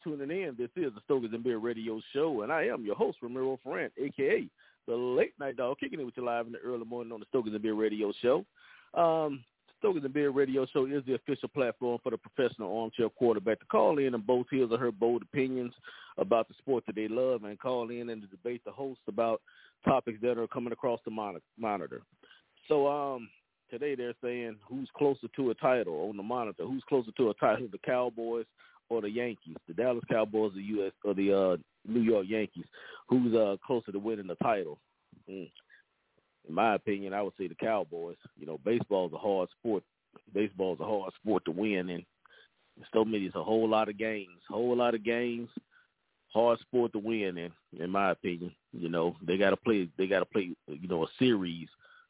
Speaker 2: tuning in. This is the Stokers and Beer Radio Show, and I am your host, Ramiro Ferrant, a k a the Late Night Dog, kicking it with you live in the early morning on the Stokers and Beer Radio Show. Um, Stokers and Beer Radio Show is the official platform for the professional armchair quarterback to call in and both his or her bold opinions about the sport that they love and call in and to debate the host about topics that are coming across the monitor. So um, today they're saying who's closer to a title on the monitor, who's closer to a title, the Cowboys or the Yankees, the Dallas Cowboys, the U S or the uh, New York Yankees, who's uh, closer to winning the title? Mm. In my opinion, I would say the Cowboys. You know, baseball is a hard sport. Baseball is a hard sport to win, and so many, it's a whole lot of games, whole lot of games, hard sport to win. And in my opinion, you know, they got to play. They got to play. You know, a series,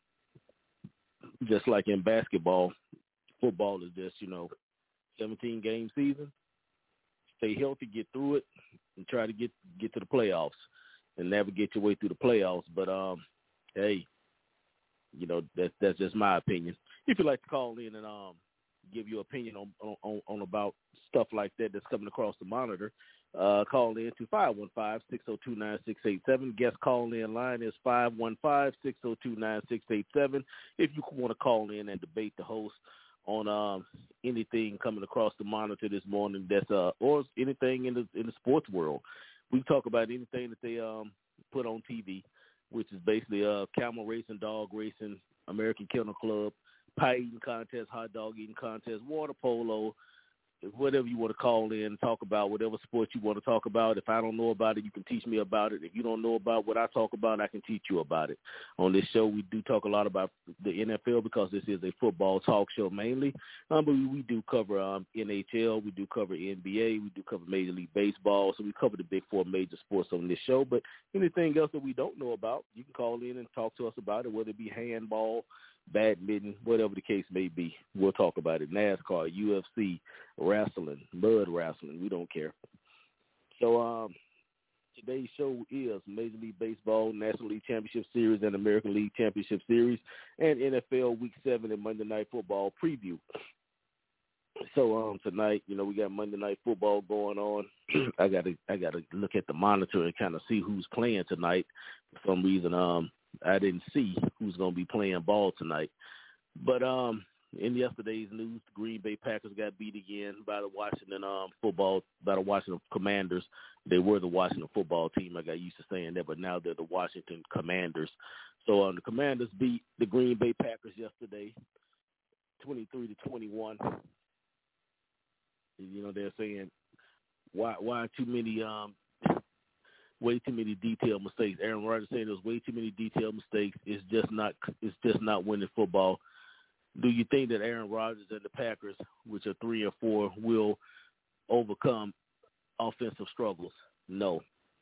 Speaker 2: just like in basketball. Football is just, you know, seventeen game season. Stay healthy, get through it, and try to get get to the playoffs and navigate your way through the playoffs. But um, hey, you know, that's that's just my opinion. If you'd like to call in and um give your opinion on on, on about stuff like that that's coming across the monitor, uh, call in to five one five, six oh two, nine six eight seven. Guest call in line is five one five, six oh two, nine six eight seven. If you want to call in and debate the host on um, anything coming across the monitor this morning, that's uh, or anything in the in the sports world. We talk about anything that they um, put on T V, which is basically uh, camel racing, dog racing, American Kennel Club, pie eating contest, hot dog eating contest, water polo, whatever you want to call in and talk about, whatever sport you want to talk about. If I don't know about it, you can teach me about it. If you don't know about what I talk about, I can teach you about it. On this show, we do talk a lot about the N F L because this is a football talk show mainly. Um, but we, we do cover um, N H L, we do cover N B A, we do cover Major League Baseball. So we cover the big four major sports on this show. But anything else that we don't know about, you can call in and talk to us about it, whether it be handball, badminton, whatever the case may be. We'll talk about it. NASCAR, U F C, wrestling, mud wrestling. We don't care. So um, today's show is Major League Baseball, National League Championship Series, and American League Championship Series, and N F L Week seven and Monday Night Football preview. So um, tonight, you know, we got Monday Night Football going on. I got to I got to look at the monitor and kind of see who's playing tonight. For some reason, um. I didn't see who's going to be playing ball tonight. But um, in yesterday's news, the Green Bay Packers got beat again by the Washington um, football, by the Washington Commanders. They were the Washington football team. I got used to saying that, but now they're the Washington Commanders. So um, the Commanders beat the Green Bay Packers yesterday, twenty-three to twenty-one. You know, they're saying, why why too many um, – way too many detailed mistakes. Aaron Rodgers saying there's way too many detailed mistakes. It's just not. It's just not winning football. Do you think that Aaron Rodgers and the Packers, which are three and four, will overcome offensive struggles? No.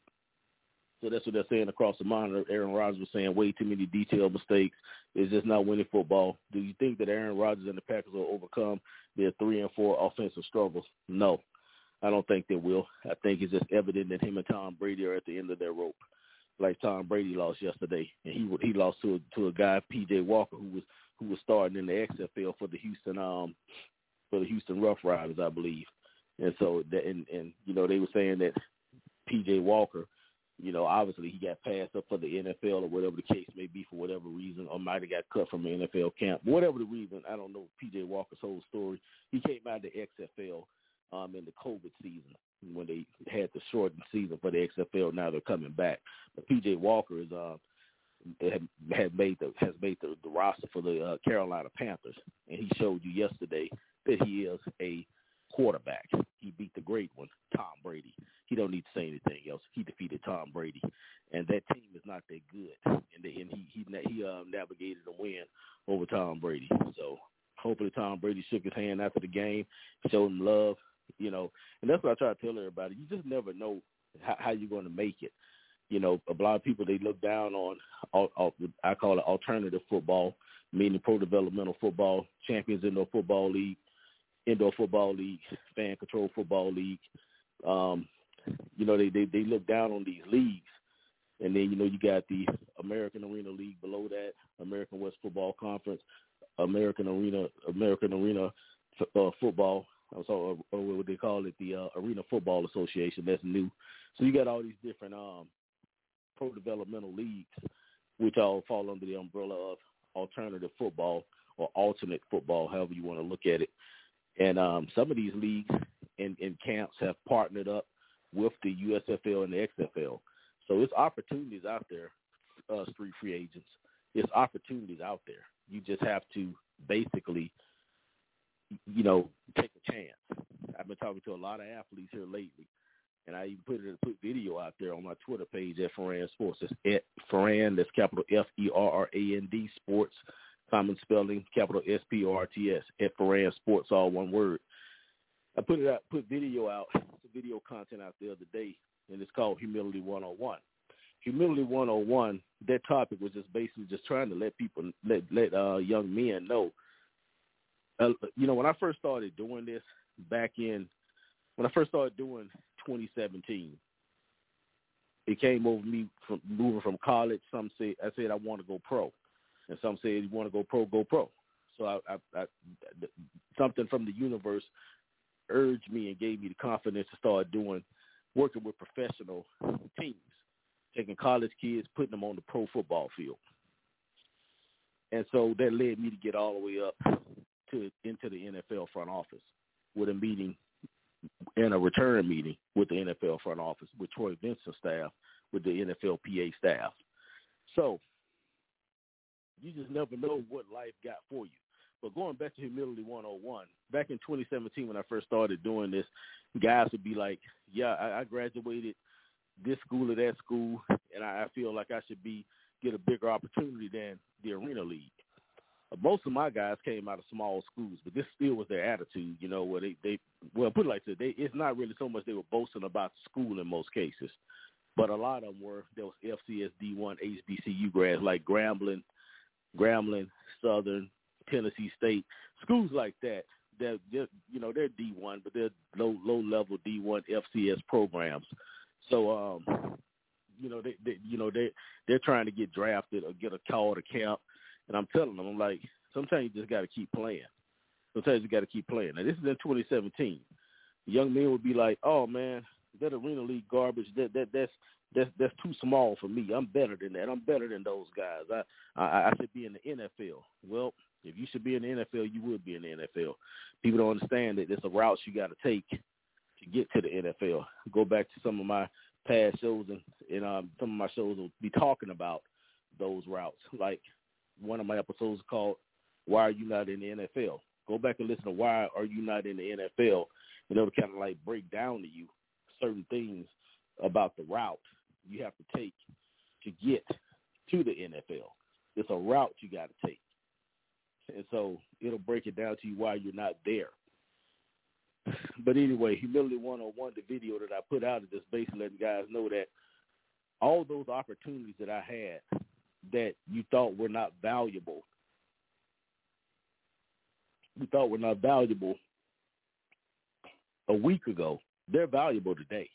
Speaker 2: So that's what they're saying across the monitor. Aaron Rodgers was saying way too many detailed mistakes. It's just not winning football. Do you think that Aaron Rodgers and the Packers will overcome their three and four offensive struggles? No. I don't think they will. I think it's just evident that him and Tom Brady are at the end of their rope. Like Tom Brady lost yesterday, and he he lost to a, to a guy, P J Walker, who was who was starting in the X F L for the Houston um for the Houston Rough Riders, I believe. And so that and, and you know they were saying that P J Walker, you know, obviously he got passed up for the N F L or whatever the case may be for whatever reason, or might have got cut from the N F L camp. Whatever the reason, I don't know P J Walker's whole story. He came out of the X F L. Um, in the COVID season when they had the shortened season for the X F L. Now they're coming back. But P J Walker is uh, had, had made the has made the, the roster for the uh, Carolina Panthers, and he showed you yesterday that he is a quarterback. He beat the great one, Tom Brady. He don't need to say anything else. He defeated Tom Brady, and that team is not that good. And, they, and he he he uh, navigated a win over Tom Brady. So hopefully Tom Brady shook his hand after the game, showed him love. You know, and that's what I try to tell everybody. You just never know how, how you're going to make it. You know, a lot of people, they look down on, I call it alternative football, meaning pro developmental football, Champions Indoor Football League, Indoor Football League, Fan Control Football League. Um, you know, they, they, they look down on these leagues. And then, you know, you got the American Arena League below that, American West Football Conference, American Arena, American Arena uh, Football, So, or, or what they call it, the uh, Arena Football Association. That's new. So you got all these different um, pro developmental leagues, which all fall under the umbrella of alternative football or alternate football, however you want to look at it. And um, some of these leagues and, and camps have partnered up with the U S F L and the X F L. So it's opportunities out there, uh, street free agents. It's opportunities out there. You just have to basically, you know, take a chance. I've been talking to a lot of athletes here lately, and I even put it put video out there on my Twitter page at Ferran Sports. It's at Ferran, that's capital F E R R A N D Sports, common spelling, capital S P O R T S, at Ferran Sports, all one word. I put it out, put video out, some video content out the other day, and it's called Humility one oh one. Humility one oh one, that topic was just basically just trying to let people, let, let uh, young men know. Uh, you know, when I first started doing this back in, when I first started doing twenty seventeen, it came over me from moving from college. Some said, I said I want to go pro. And some said, you want to go pro, go pro. So I, I, I, something from the universe urged me and gave me the confidence to start doing, working with professional teams, taking college kids, putting them on the pro football field. And so that led me to get all the way up to into the N F L front office with a meeting and a return meeting with the N F L front office, with Troy Vincent's staff, with the N F L P A staff. So you just never know what life got for you. But going back to Humility one oh one, back in twenty seventeen when I first started doing this, guys would be like, yeah, I, I graduated this school or that school, and I, I feel like I should be get a bigger opportunity than the Arena League. Most of my guys came out of small schools, but this still was their attitude, you know, where they, they well, put it like this, they, it's not really so much they were boasting about school in most cases, but a lot of them were, there was F C S D one, H B C U grads like Grambling, Grambling, Southern, Tennessee State, schools like that, that you know, they're D one, but they're low, low-level D one F C S programs. So, um, you know, they, they you know, they, they're trying to get drafted or get a call to camp. And I'm telling them, I'm like, sometimes you just got to keep playing. Sometimes you got to keep playing. Now, this is in twenty seventeen. The young men would be like, oh, man, that Arena League garbage, that that that's that's that's too small for me. I'm better than that. I'm better than those guys. I I, I should be in the N F L. Well, if you should be in the N F L, you would be in the N F L. People don't understand that there's a route you got to take to get to the N F L. Go back to some of my past shows, and, and um, some of my shows will be talking about those routes. Like one of my episodes called Why Are You Not in the N F L? Go back and listen to Why Are You Not in the N F L? And it'll kind of like break down to you certain things about the route you have to take to get to the N F L. It's a route you got to take. And so it'll break it down to you why you're not there. But anyway, Humility one oh one, the video that I put out is just basically letting guys know that all those opportunities that I had that you thought were not valuable, you thought were not valuable a week ago, they're valuable today.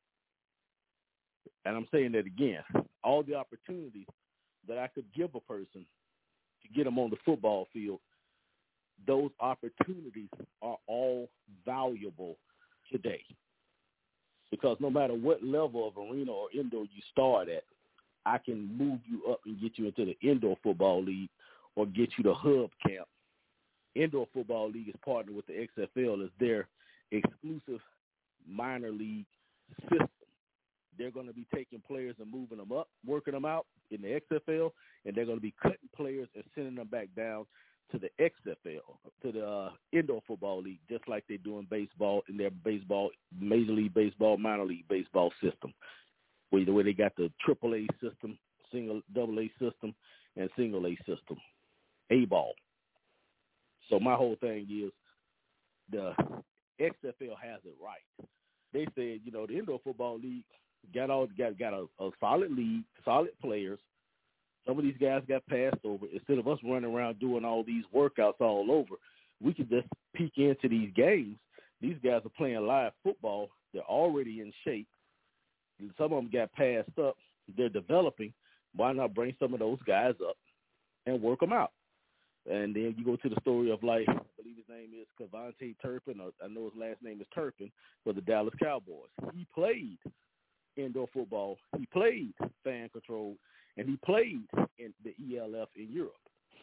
Speaker 2: And I'm saying that again, all the opportunities that I could give a person to get them on the football field, those opportunities are all valuable today. Because no matter what level of arena or indoor you start at, I can move you up and get you into the indoor football league or get you to hub camp. Indoor football league is partnered with the X F L as their exclusive minor league system. They're going to be taking players and moving them up, working them out in the X F L, and they're going to be cutting players and sending them back down to the X F L, to the uh, indoor football league, just like they do in baseball, in their baseball, Major League Baseball, minor league baseball system, where, where they got the triple A system, single, double A system, and single A system, A-ball. So my whole thing is the X F L has it right. They said, you know, the indoor football league got all got got a, a solid league, solid players. Some of these guys got passed over. Instead of us running around doing all these workouts all over, we could just peek into these games. These guys are playing live football. They're already in shape. Some of them got passed up. They're developing. Why not bring some of those guys up and work them out? And then you go to the story of, like, I believe his name is Cavante Turpin, or I know his last name is Turpin, for the Dallas Cowboys. He played indoor football, he played fan control, and he played in the E L F in Europe.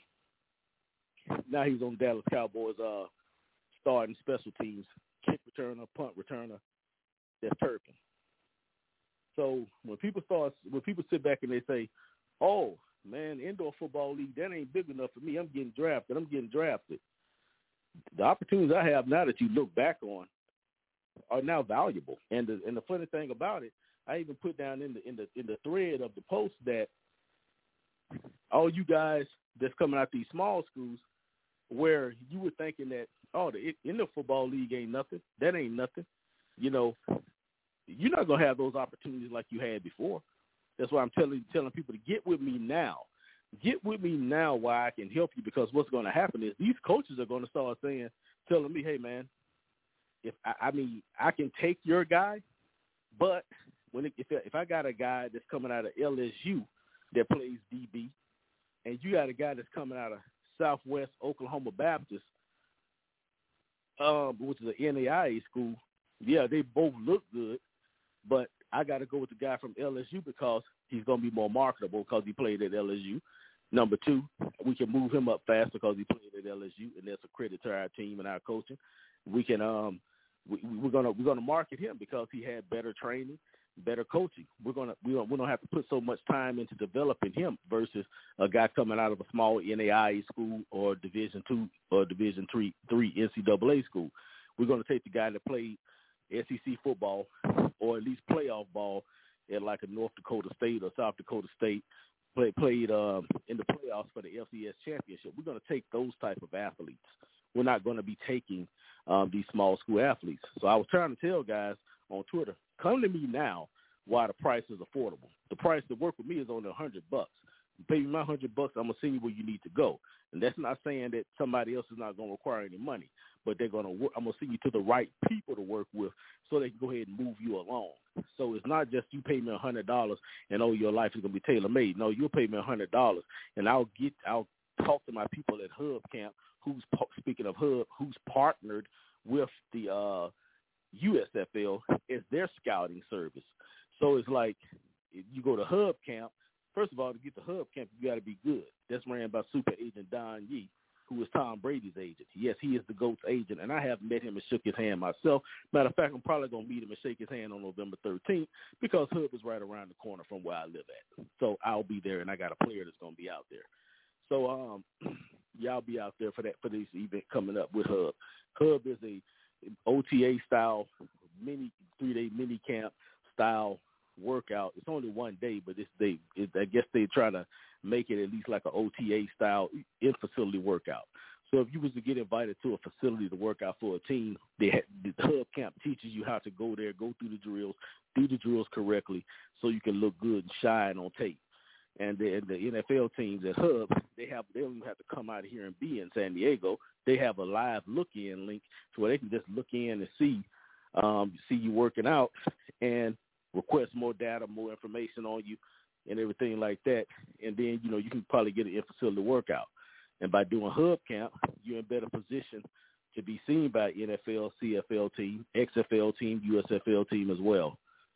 Speaker 2: Now he's on Dallas Cowboys uh, starting special teams, kick returner, punt returner. That's Turpin. So when people start, when people sit back and they say, "Oh man, indoor football league, that ain't big enough for me. I'm getting drafted. I'm getting drafted." The opportunities I have now that you look back on are now valuable. And the and the funny thing about it, I even put down in the in the in the thread of the post that all you guys that's coming out these small schools, where you were thinking that, oh, the indoor football league ain't nothing. That ain't nothing. You know, you're not gonna have those opportunities like you had before. That's why I'm telling telling people to get with me now. Get with me now while I can help you, because what's going to happen is these coaches are going to start saying, telling me, hey, man, if I, I mean, I can take your guy, but when it, if, if I got a guy that's coming out of L S U that plays D B, and you got a guy that's coming out of Southwest Oklahoma Baptist, um, which is an N A I A school, yeah, they both look good, but I got to go with the guy from L S U because he's going to be more marketable because he played at L S U. Number two, we can move him up faster because he played at L S U, and that's a credit to our team and our coaching. We can um, we, we're gonna we're gonna market him because he had better training, better coaching. We're gonna we don't we don't have to put so much time into developing him versus a guy coming out of a small N A I A school or Division two or Division three three N C double A school. We're gonna take the guy that played S E C football or at least playoff ball at like a North Dakota State or South Dakota State, play, played um, in the playoffs for the F C S championship. We're going to take those type of athletes. We're not going to be taking um, these small school athletes. So I was trying to tell guys on Twitter, come to me now while the price is affordable. The price to work with me is only a hundred bucks. You pay me my hundred bucks, I'm gonna send you where you need to go. And that's not saying that somebody else is not going to require any money, but they're going to work. I'm going to send you to the right people to work with so they can go ahead and move you along. So it's not just you pay me a hundred dollars and oh, your life is going to be tailor made. No, you'll pay me a hundred dollars and I'll get, I'll talk to my people at Hub Camp, who's, speaking of Hub, who's partnered with the uh, U S F L as their scouting service. So it's like if you go to Hub Camp, first of all, to get to Hub Camp, you got to be good. That's ran by Super Agent Don Yee, who is Tom Brady's agent. Yes, he is the GOAT's agent, and I have met him and shook his hand myself. Matter of fact, I'm probably going to meet him and shake his hand on November thirteenth because Hub is right around the corner from where I live at. So I'll be there, and I got a player that's going to be out there. So um, y'all be out there for that for this event coming up with Hub. Hub is a O T A-style, mini three-day mini camp style workout. It's only one day, but it's they. It, I guess they try to make it at least like an O T A style in facility workout. So if you was to get invited to a facility to work out for a team, they had, the Hub Camp teaches you how to go there, go through the drills, do the drills correctly, so you can look good and shine on tape. And the, and the N F L teams at Hub, they have they don't even have to come out here and be in San Diego. They have a live look-in link to where they can just look in and see um, see you working out and request more data, more information on you and everything like that. And then, you know, you can probably get an in-facility workout. And by doing Hub Camp, you're in better position to be seen by N F L, C F L team, X F L team, U S F L team as well.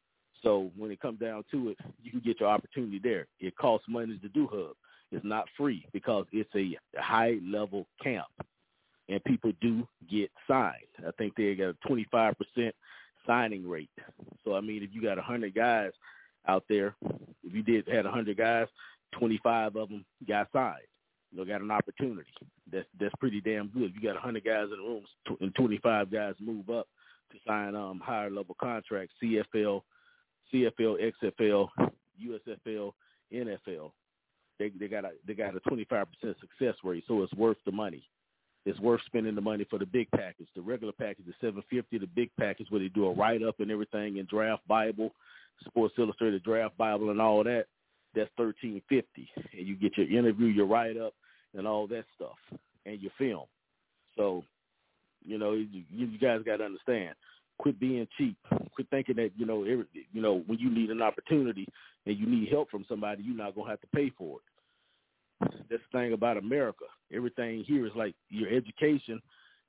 Speaker 2: So when it comes down to it, you can get your opportunity there. It costs money to do Hub. It's not free because it's a high-level camp, and people do get signed. I think they got a twenty-five percent signing rate. So, I mean, if you got one hundred guys out there, if you did had one hundred guys, twenty-five of them got signed. You know, got an opportunity. That's that's pretty damn good. You got one hundred guys in the room, and twenty-five guys move up to sign um, higher-level contracts, C F L, C F L, X F L, U S F L, N F L. They they got a they got a twenty-five percent success rate, so it's worth the money. It's worth spending the money for the big package. The regular package is seven hundred fifty dollars. The big package where they do a write-up and everything and draft Bible, Sports Illustrated draft Bible and all that, that's thirteen fifty. And you get your interview, your write-up, and all that stuff, and your film. So, you know, you, you guys got to understand. Quit being cheap. Quit thinking that, you know, every, you know, when you need an opportunity and you need help from somebody, you're not going to have to pay for it. That's the thing about America. Everything here is like your education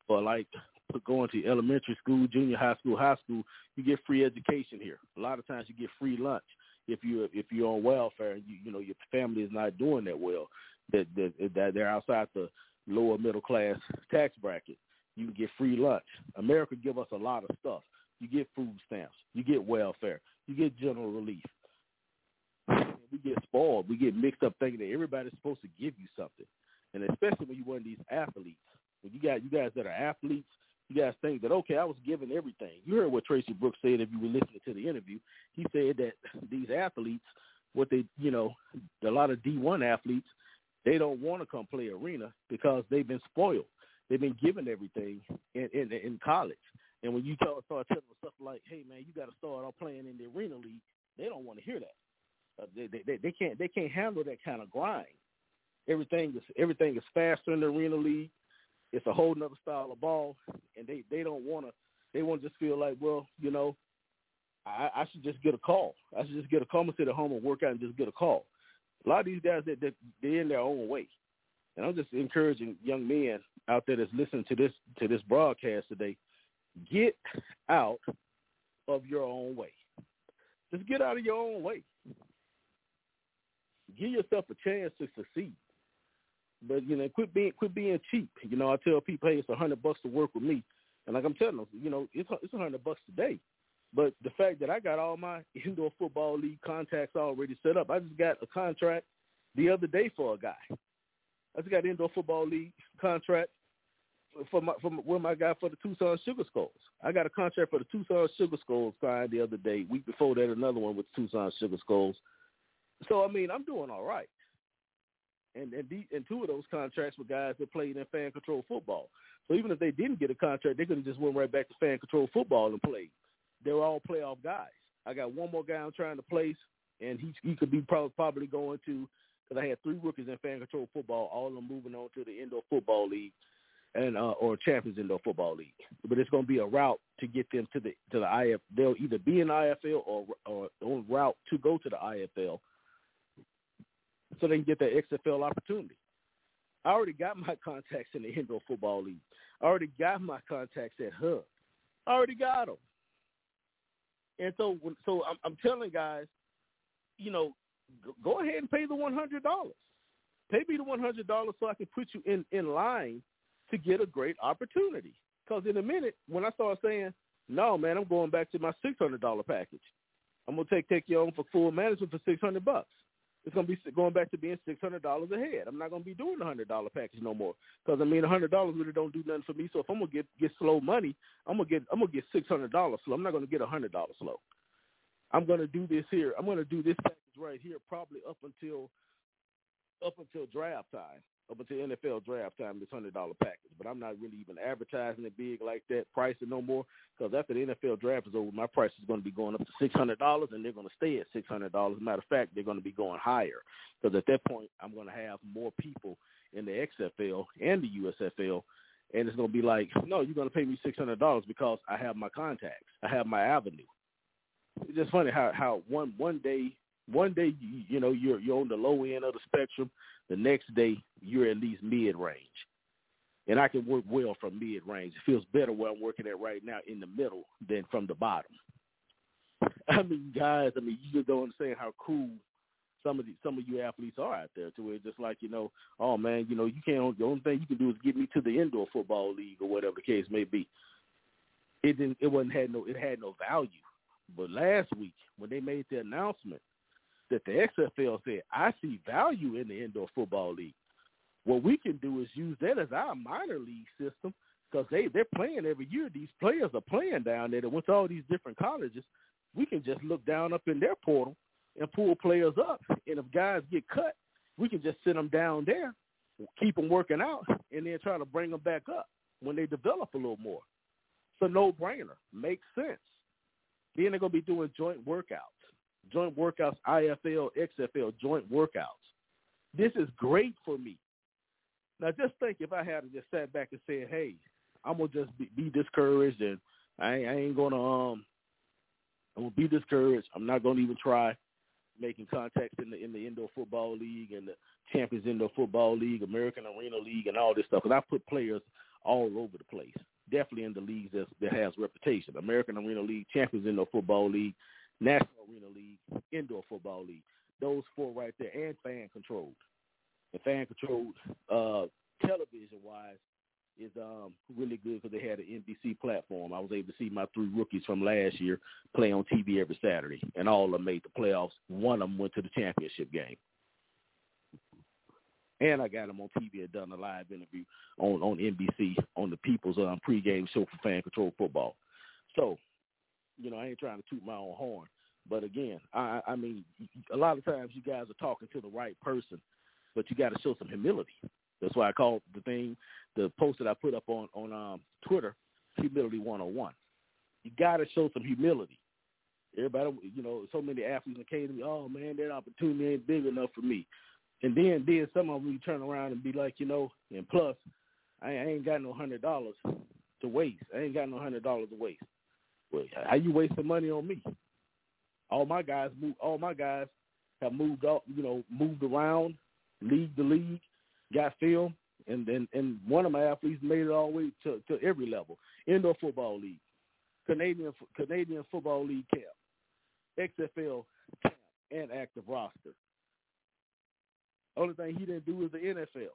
Speaker 2: for like going to elementary school, junior high school, high school, you get free education here. A lot of times you get free lunch if you if you're on welfare and you you know your family is not doing that well, that that, that they're outside the lower middle class tax bracket. You can get free lunch. America give us a lot of stuff. You get food stamps. You get welfare. You get general relief. We get spoiled. We get mixed up thinking that everybody's supposed to give you something, and especially when you're one of these athletes. When you got you guys that are athletes, you guys think that, okay, I was given everything. You heard what Tracy Brooks said if you were listening to the interview. He said that these athletes, what they, you know, a lot of D one athletes, they don't want to come play arena because they've been spoiled. They've been given everything in, in, in college. And when you start, start telling them stuff like, hey, man, you got to start off playing in the arena league, they don't want to hear that. Uh, they, they, they can't they can't handle that kind of grind. Everything is everything is faster in the arena league. It's a whole nother style of ball, and they, they don't want to. They want to just feel like, well, you know, I, I should just get a call. I should just get a call. I'm gonna sit at home and work out and just get a call. A lot of these guys, that they're in their own way, and I'm just encouraging young men out there that's listening to this to this broadcast today. Get out of your own way. Just get out of your own way. Give yourself a chance to succeed. But, you know, quit being quit being cheap. You know, I tell people, hey, it's a hundred bucks to work with me. And like I'm telling them, you know, it's it's a hundred bucks today. But the fact that I got all my indoor football league contacts already set up, I just got a contract the other day for a guy. I just got an indoor football league contract for my for my, with my guy for the Tucson Sugar Skulls. I got a contract for the Tucson Sugar Skulls signed the other day. Week before that, another one with Tucson Sugar Skulls. So, I mean, I'm doing all right. And and, the, and two of those contracts were guys that played in fan control football. So even if they didn't get a contract, they could have just went right back to fan control football and played. They were all playoff guys. I got one more guy I'm trying to place, and he he could be probably, probably going to, because I had three rookies in fan control football, all of them moving on to the indoor football league and uh, or Champions Indoor Football League. But it's going to be a route to get them to the to the I F L. They'll either be in the I F L or or on route to go to the I F L, so they can get that X F L opportunity. I already got my contacts in the Indoor Football League. I already got my contacts at Hub. I already got them. And so, so I'm, I'm telling guys, you know, go ahead and pay the one hundred dollars. Pay me the one hundred dollars so I can put you in, in line to get a great opportunity. Because in a minute, when I start saying, no, man, I'm going back to my six hundred dollars package. I'm going to take take you on for full management for six hundred bucks. It's going to be going back to being six hundred dollars a head. I'm not going to be doing the one hundred dollars package no more. Because, I mean, one hundred dollars really don't do nothing for me. So if I'm going to get, get slow money, I'm going to get I'm gonna get six hundred dollars slow. I'm not going to get one hundred dollars slow. I'm going to do this here. I'm going to do this package right here probably up until up until draft time, up until N F L draft time, this one hundred dollars package. But I'm not really even advertising it big like that, pricing no more, because after the N F L draft is over, my price is going to be going up to six hundred dollars, and they're going to stay at six hundred dollars. As a matter of fact, they're going to be going higher, because at that point, I'm going to have more people in the X F L and the U S F L, and it's going to be like, no, you're going to pay me six hundred dollars because I have my contacts. I have my avenue. It's just funny how, how one one day – One day, you, you know, you're you're on the low end of the spectrum. The next day, you're at least mid-range. And I can work well from mid-range. It feels better where I'm working at right now in the middle than from the bottom. I mean, guys, I mean, you just don't understand how cool some of the, some of you athletes are out there, to where it's just like, you know, oh, man, you know, you can't, the only thing you can do is get me to the indoor football league or whatever the case may be. It didn't, it wasn't, had no, it had no value. But last week, when they made the announcement that the X F L said, I see value in the indoor football league. What we can do is use that as our minor league system, because they, they're playing every year. These players are playing down there. They went to all these different colleges. We can just look down up in their portal and pull players up. And if guys get cut, we can just sit them down there, keep them working out, and then try to bring them back up when they develop a little more. It's a no-brainer. Makes sense. Then they're going to be doing joint workouts. Joint workouts, I F L, X F L, joint workouts. This is great for me. Now, just think if I had just sat back and said, hey, I'm going to just be, be discouraged, and I ain't, I ain't going to um, I'm going to be discouraged. I'm not going to even try making contacts in the in the Indoor Football League and the Champions Indoor Football League, American Arena League, and all this stuff. Because I put players all over the place. Definitely in the leagues that, that has reputation. American Arena League, Champions Indoor Football League, National Arena League, Indoor Football League. Those four right there, and fan-controlled. And fan-controlled uh, television-wise is um, really good because they had an N B C platform. I was able to see my three rookies from last year play on T V every Saturday, and all of them made the playoffs. One of them went to the championship game. And I got them on T V and done a live interview on, on N B C on the People's um, pregame show for fan-controlled football. So, you know, I ain't trying to toot my own horn. But, again, I, I mean, a lot of times you guys are talking to the right person, but you got to show some humility. That's why I call the thing, the post that I put up on, on um, Twitter, Humility one oh one. You got to show some humility. Everybody, you know, so many athletes that came to me, oh, man, that opportunity ain't big enough for me. And then, then some of them you turn around and be like, you know, and plus, I ain't got no one hundred dollars to waste. I ain't got no one hundred dollars to waste. Well, how you wasting money on me? All my guys, move, all my guys have moved up, you know, moved around, league to league, got film, and then and one of my athletes made it all the way to, to every level. Indoor Football League, Canadian Canadian Football League camp, X F L camp, and active roster. Only thing he didn't do was the N F L.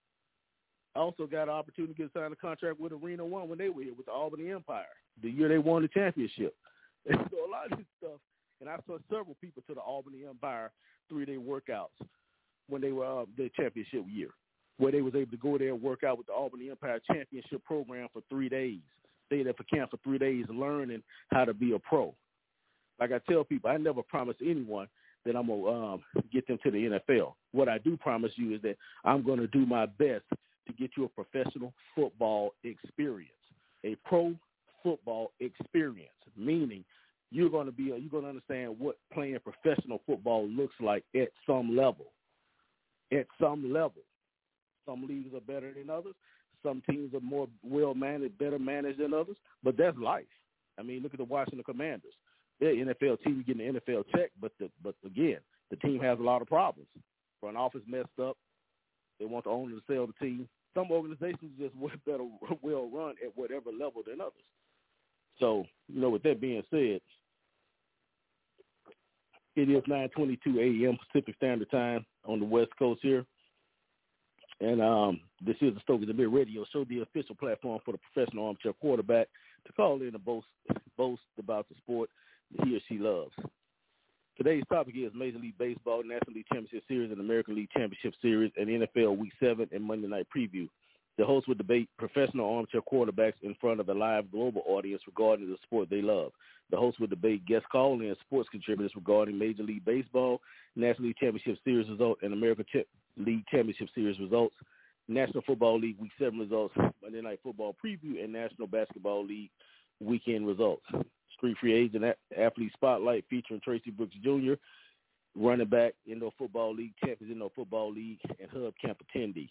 Speaker 2: I also got an opportunity to get signed a contract with Arena One when they were here with the Albany Empire, the year they won the championship. And so a lot of this stuff, and I saw several people to the Albany Empire three-day workouts when they were uh, the championship year, where they was able to go there and work out with the Albany Empire championship program for three days. Stay there for camp for three days learning how to be a pro. Like I tell people, I never promise anyone that I'm going to um, get them to the N F L. What I do promise you is that I'm going to do my best to get you a professional football experience, a pro football experience, meaning you're going to be, you're going to understand what playing professional football looks like at some level. At some level. Some leagues are better than others. Some teams are more well-managed, better managed than others, but that's life. I mean, look at the Washington Commanders. They're an N F L team getting the N F L check, but the, but again, the team has a lot of problems. Front office messed up. They want the owner to sell the team. Some organizations just way better well run at whatever level than others. So, you know, with that being said, it is nine twenty-two a.m. Pacific Standard Time on the West Coast here. And um, this is the Stokers and Beer Radio Show, the official platform for the professional armchair quarterback to call in and boast, boast about the sport he or she loves. Today's topic is Major League Baseball, National League Championship Series, and American League Championship Series, and N F L Week seven and Monday Night Preview. The host will debate professional armchair quarterbacks in front of a live global audience regarding the sport they love. The host will debate guest call-in sports contributors regarding Major League Baseball, National League Championship Series results, and American Ch- League Championship Series results, National Football League Week seven results, Monday Night Football Preview, and National Basketball League weekend results. Street Free Agent Athlete Spotlight featuring Tracy Brooks Junior, running back, Indoor Football League, Champions Indoor Football League, and Hub Camp attendee.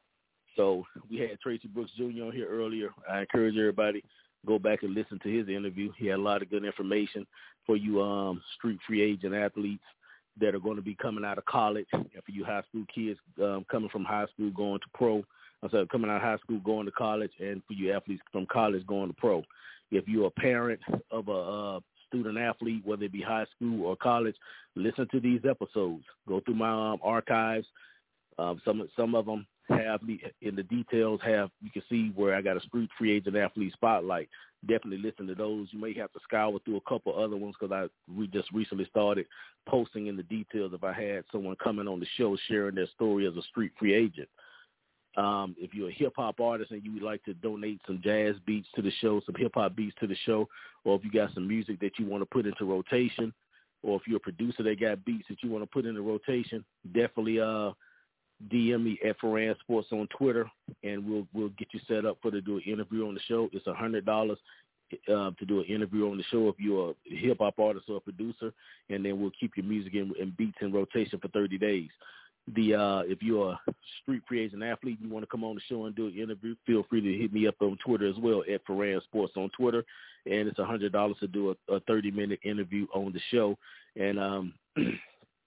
Speaker 2: So we had Tracy Brooks Junior on here earlier. I encourage everybody go back and listen to his interview. He had a lot of good information for you um, street free agent athletes that are going to be coming out of college, and for you high school kids um, coming from high school going to pro. I'm sorry, coming out of high school going to college, and for you athletes from college going to pro. If you're a parent of a uh, student athlete, whether it be high school or college, listen to these episodes. Go through my um, archives. Um, some some of them have the, in the details have you can see where I got a street free agent athlete spotlight. Definitely listen to those. You may have to scour through a couple other ones because I we just recently started posting in the details if I had someone coming on the show sharing their story as a street free agent. Um, if you're a hip-hop artist and you would like to donate some jazz beats to the show, some hip-hop beats to the show, or if you got some music that you want to put into rotation, or if you're a producer that got beats that you want to put into rotation, definitely uh, D M me at Ferran Sports on Twitter, and we'll we'll get you set up for to do an interview on the show. It's one hundred dollars uh, to do an interview on the show if you're a hip-hop artist or a producer, and then we'll keep your music and, and beats in rotation for thirty days. The uh, if you're a street free agent athlete, you want to come on the show and do an interview, feel free to hit me up on Twitter as well at Ferran Sports on Twitter, and it's one hundred dollars to do a, a thirty-minute interview on the show, and um,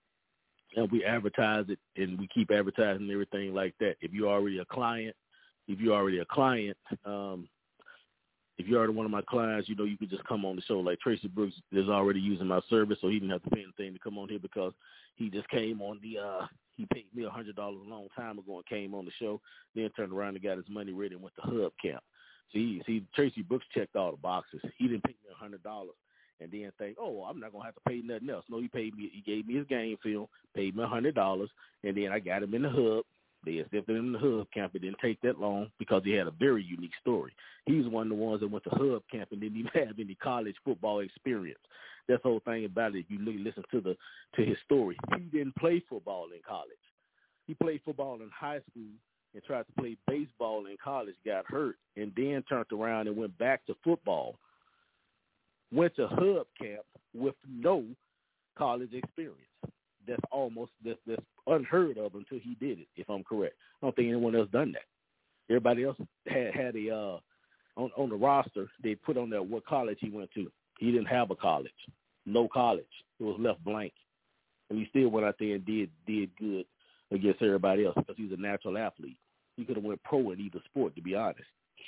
Speaker 2: and we advertise it, and we keep advertising everything like that. If you're already a client, if you're already a client, um, if you're already one of my clients, you know, you could just come on the show. Like Tracy Brooks is already using my service, so he didn't have to pay anything to come on here because he just came on the, uh, he paid me one hundred dollars a long time ago and came on the show, then turned around and got his money ready and went to Hub Camp. See, see, Tracy Brooks checked all the boxes. He didn't pay me one hundred dollars and then think, oh, I'm not going to have to pay nothing else. No, he paid me, he gave me his game film, paid me one hundred dollars, and then I got him in the Hub. They accepted him in the Hub Camp. It didn't take that long because he had a very unique story. He was one of the ones that went to Hub Camp and didn't even have any college football experience. That's the whole thing about it. If you listen to the to his story, he didn't play football in college. He played football in high school and tried to play baseball in college, got hurt, and then turned around and went back to football. Went to Hub Camp with no college experience. That's almost that's, that's unheard of until he did it, if I'm correct. I don't think anyone else done that. Everybody else had had a uh, on on the roster. They put on there what college he went to. He didn't have a college, no college. It was left blank, and he still went out there and did did good against everybody else because he's a natural athlete. He could have went pro in either sport, to be honest.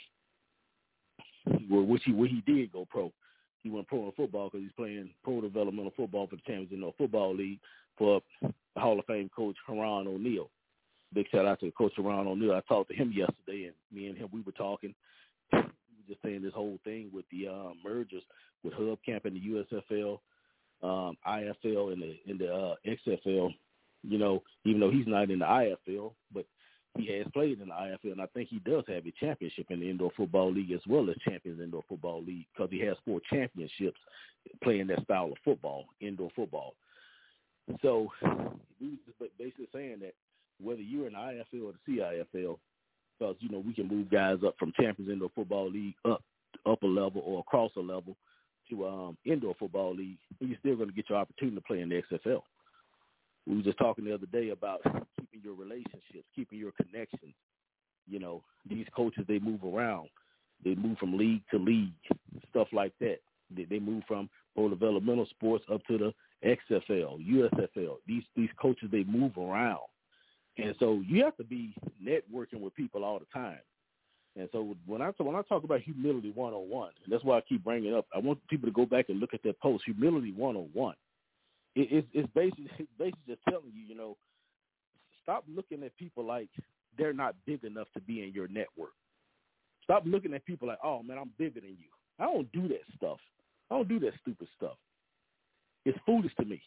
Speaker 2: Well, which he where he did go pro. He went pro in football because he's playing pro developmental football for the Champions in the Football League for Hall of Fame coach Haran O'Neal. Big shout out to Coach Haran O'Neal. I talked to him yesterday, and me and him, we were talking. We were just saying this whole thing with the uh, mergers with Hub Camp and the U S F L, um, I F L, and the, and the uh, X F L. You know, even though he's not in the I F L, but he has played in the I F L, and I think he does have a championship in the Indoor Football League as well as Champions Indoor Football League because he has four championships playing that style of football, indoor football. So we were just basically saying that whether you're in the I F L or the C I F L, because, you know, we can move guys up from Champions Indoor Football League up up a level or across a level to um, Indoor Football League, and you're still going to get your opportunity to play in the X F L. We were just talking the other day about keeping your relationships, keeping your connections. You know, these coaches, they move around. They move from league to league, stuff like that. They, they move from pro developmental sports up to the X F L, U S F L. These these coaches, they move around. And so you have to be networking with people all the time. And so when I when I talk about humility one oh one, and that's why I keep bringing it up, I want people to go back and look at that post, humility one oh one. It, it's, it's basically it's basically just telling you, you know, stop looking at people like they're not big enough to be in your network. Stop looking at people like, oh, man, I'm bigger than you. I don't do that stuff. I don't do that stupid stuff. It's foolish to me.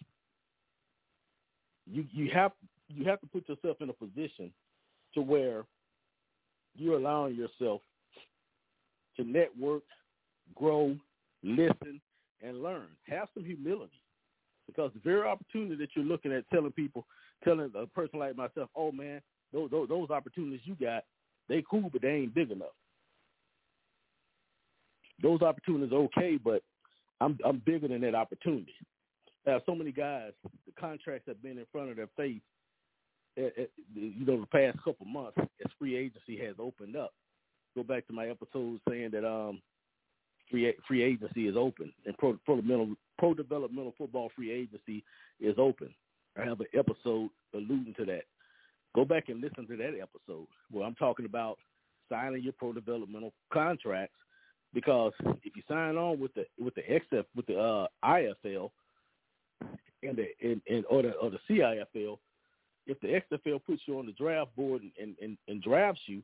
Speaker 2: You you have you have to put yourself in a position to where you're allowing yourself to network, grow, listen, and learn. Have some humility, because the very opportunity that you're looking at telling people, telling a person like myself, oh, man, those, those, those opportunities you got, they cool, but they ain't big enough. Those opportunities are okay, but I'm I'm bigger than that opportunity. I have so many guys, the contracts have been in front of their face, at, at, you know, the past couple months as free agency has opened up. Go back to my episode saying that um, free free agency is open and pro, pro, pro developmental football free agency is open. I have an episode alluding to that. Go back and listen to that episode where I'm talking about signing your pro developmental contracts, because if you sign on with the with the X F with the uh, I F L and the and, and or the or the C I F L, if the X F L puts you on the draft board and, and, and, and drafts you,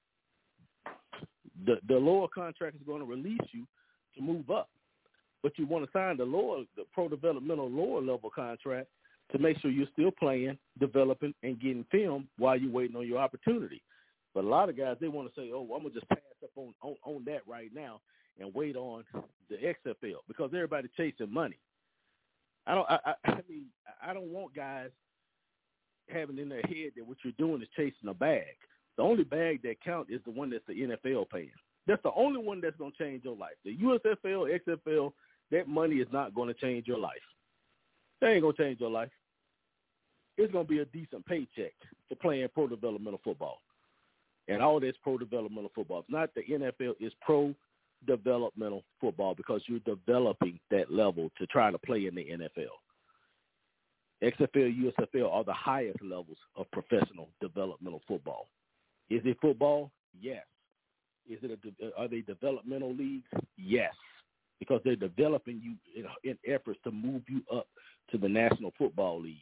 Speaker 2: the the lower contract is going to release you to move up. But you want to sign the lower the pro developmental lower level contract to make sure you're still playing, developing, and getting film while you're waiting on your opportunity. But a lot of guys, they want to say, oh, I'm going to just pass up on, on, on that right now and wait on the X F L because everybody's chasing money. I don't I, I, I mean, I don't want guys having in their head that what you're doing is chasing a bag. The only bag that counts is the one that's the N F L paying. That's the only one that's going to change your life. The U S F L, X F L, that money is not going to change your life. That ain't going to change your life. It's going to be a decent paycheck for playing pro developmental football. And all that's pro developmental football. It's not the N F L, it's pro developmental football because you're developing that level to try to play in the N F L. X F L, U S F L are the highest levels of professional developmental football. Is it football? Yes. Is it a, are they developmental leagues? Yes, because they're developing you in, in efforts to move you up to the National Football League.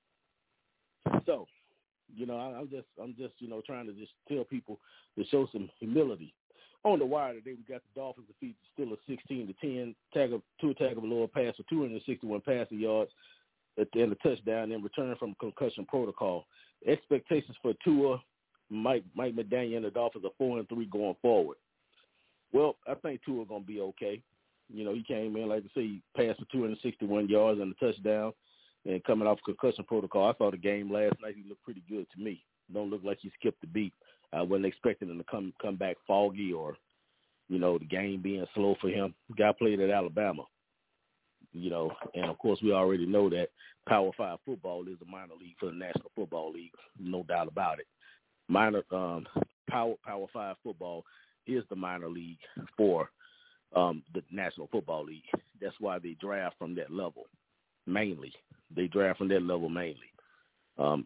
Speaker 2: So, you know, I, I'm just, I'm just, you know, trying to just tell people to show some humility. On the wire today, we got the Dolphins defeat the Steelers sixteen to ten. Tag of Tua Tagovailoa pass for two hundred sixty-one passing yards and a touchdown in return from concussion protocol. Expectations for Tua, Mike Mike McDaniel and the Dolphins are four and three going forward. Well, I think Tua gonna be okay. You know, he came in, like I say, he passed for two hundred sixty-one yards and a touchdown, and coming off concussion protocol. I saw the game last night. He looked pretty good to me. Don't look like he skipped the beat. I wasn't expecting him to come come back foggy or, you know, the game being slow for him. The guy played at Alabama, you know, and of course we already know that Power Five football is a minor league for the National Football League, no doubt about it. Minor um, Power Power Five football is the minor league for um, the National Football League. That's why they draft from that level mainly. They draft from that level mainly. Um,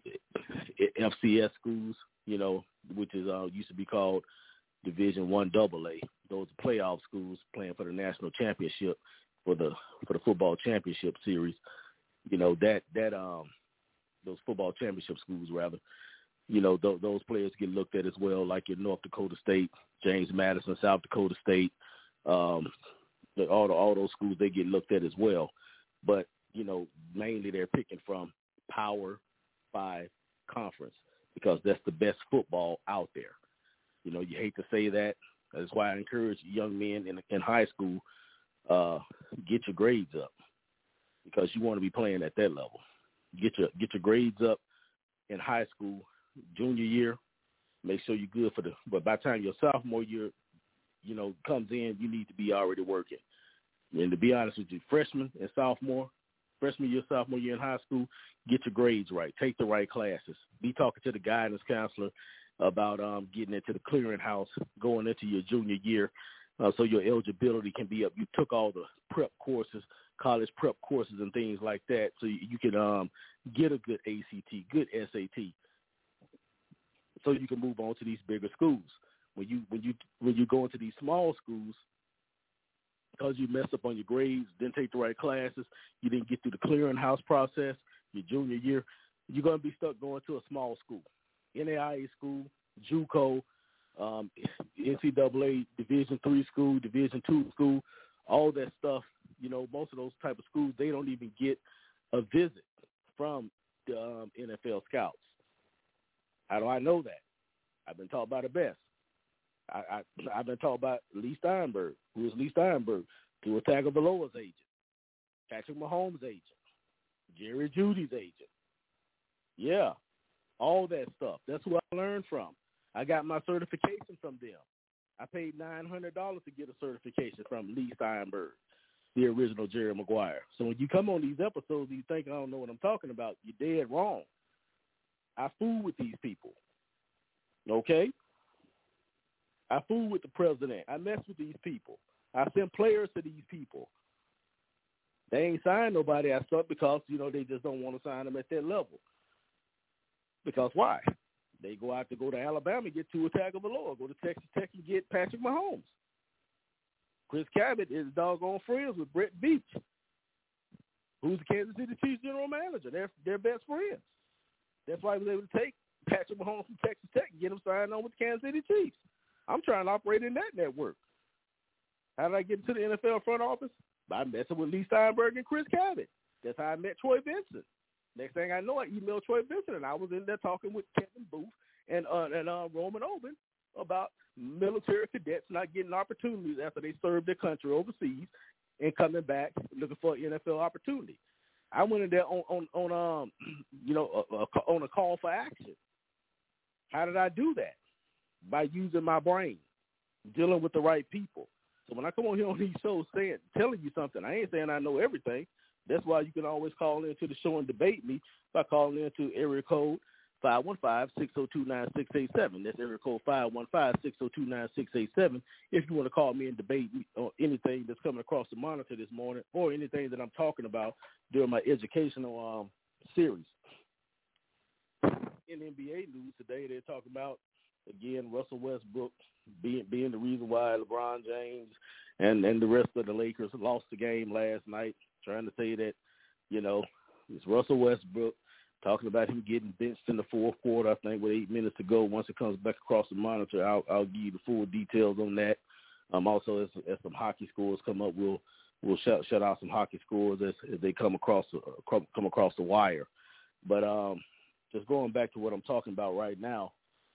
Speaker 2: F C S schools, you know, which is uh, used to be called Division One Double A. Those are playoff schools playing for the national championship for the for the football championship series. You know that that um those football championship schools rather. You know th- those players get looked at as well, like in North Dakota State, James Madison, South Dakota State. Um, all the, all those schools they get looked at as well. But you know mainly they're picking from Power Five conference because that's the best football out there. You know, you hate to say that. That's why I encourage young men in, in high school, uh, get your grades up because you want to be playing at that level. Get your get your grades up in high school, junior year. Make sure you're good for the. But by the time your sophomore year, you know, comes in, you need to be already working. And to be honest with you, freshman and sophomore, freshman year, sophomore year in high school, get your grades right. Take the right classes. Be talking to the guidance counselor about um, getting into the clearinghouse going into your junior year uh, so your eligibility can be up. You took all the prep courses, college prep courses and things like that so you, you can um, get a good A C T, good S A T, so you can move on to these bigger schools. When you when you when you go into these small schools, because you messed up on your grades, didn't take the right classes, you didn't get through the clearinghouse process your junior year, you're going to be stuck going to a small school. N A I A school, JUCO, um, N C double A Division three school, Division two school, all that stuff. You know, most of those type of schools, they don't even get a visit from the um, N F L scouts. How do I know that? I've been taught by the best. I, I, I've been taught by Lee Steinberg, who is Lee Steinberg, Tua Tagovailoa's agent, Patrick Mahomes' agent, Jerry Jeudy's agent. Yeah. All that stuff. That's who I learned from. I got my certification from them. I paid nine hundred dollars to get a certification from Lee Steinberg, the original Jerry Maguire. So when you come on these episodes and you think I don't know what I'm talking about, you're dead wrong. I fool with these people. Okay? I fool with the president. I mess with these people. I send players to these people. They ain't signed nobody I thought because, you know, they just don't want to sign them at that level. Because why? They go out to go to Alabama and get Tua Tagovailoa, go to Texas Tech and get Patrick Mahomes. Chris Cabot is doggone friends with Brett Beach, who's the Kansas City Chiefs general manager. They're, they're best friends. That's why he was able to take Patrick Mahomes from Texas Tech and get him signed on with the Kansas City Chiefs. I'm trying to operate in that network. How did I get into the N F L front office? By messing with Lee Steinberg and Chris Cabot. That's how I met Troy Vincent. Next thing I know, I emailed Troy Vincent, and I was in there talking with Kevin Booth and uh, and uh, Roman Oben about military cadets not getting opportunities after they served their country overseas and coming back looking for an N F L opportunity. I went in there on on, on um you know a, a, on a call for action. How did I do that? By using my brain, dealing with the right people. So when I come on here on these shows saying, telling you something, I ain't saying I know everything. That's why you can always call into the show and debate me by calling into area code five one five, six oh two, nine six eight seven. That's area code five one five, six oh two, nine six eight seven. If you want to call me and debate me on anything that's coming across the monitor this morning or anything that I'm talking about during my educational um, series. In N B A news today, they're talking about again, Russell Westbrook being being the reason why LeBron James and, and the rest of the Lakers lost the game last night, trying to say that, you know, it's Russell Westbrook, talking about him getting benched in the fourth quarter, I think, with eight minutes to go. Once it comes back across the monitor, I'll, I'll give you the full details on that. Um, also, as, as some hockey scores come up, we'll we'll shut, shut out some hockey scores as, as they come across uh, come across the wire. But um, just going back to what I'm talking about right now,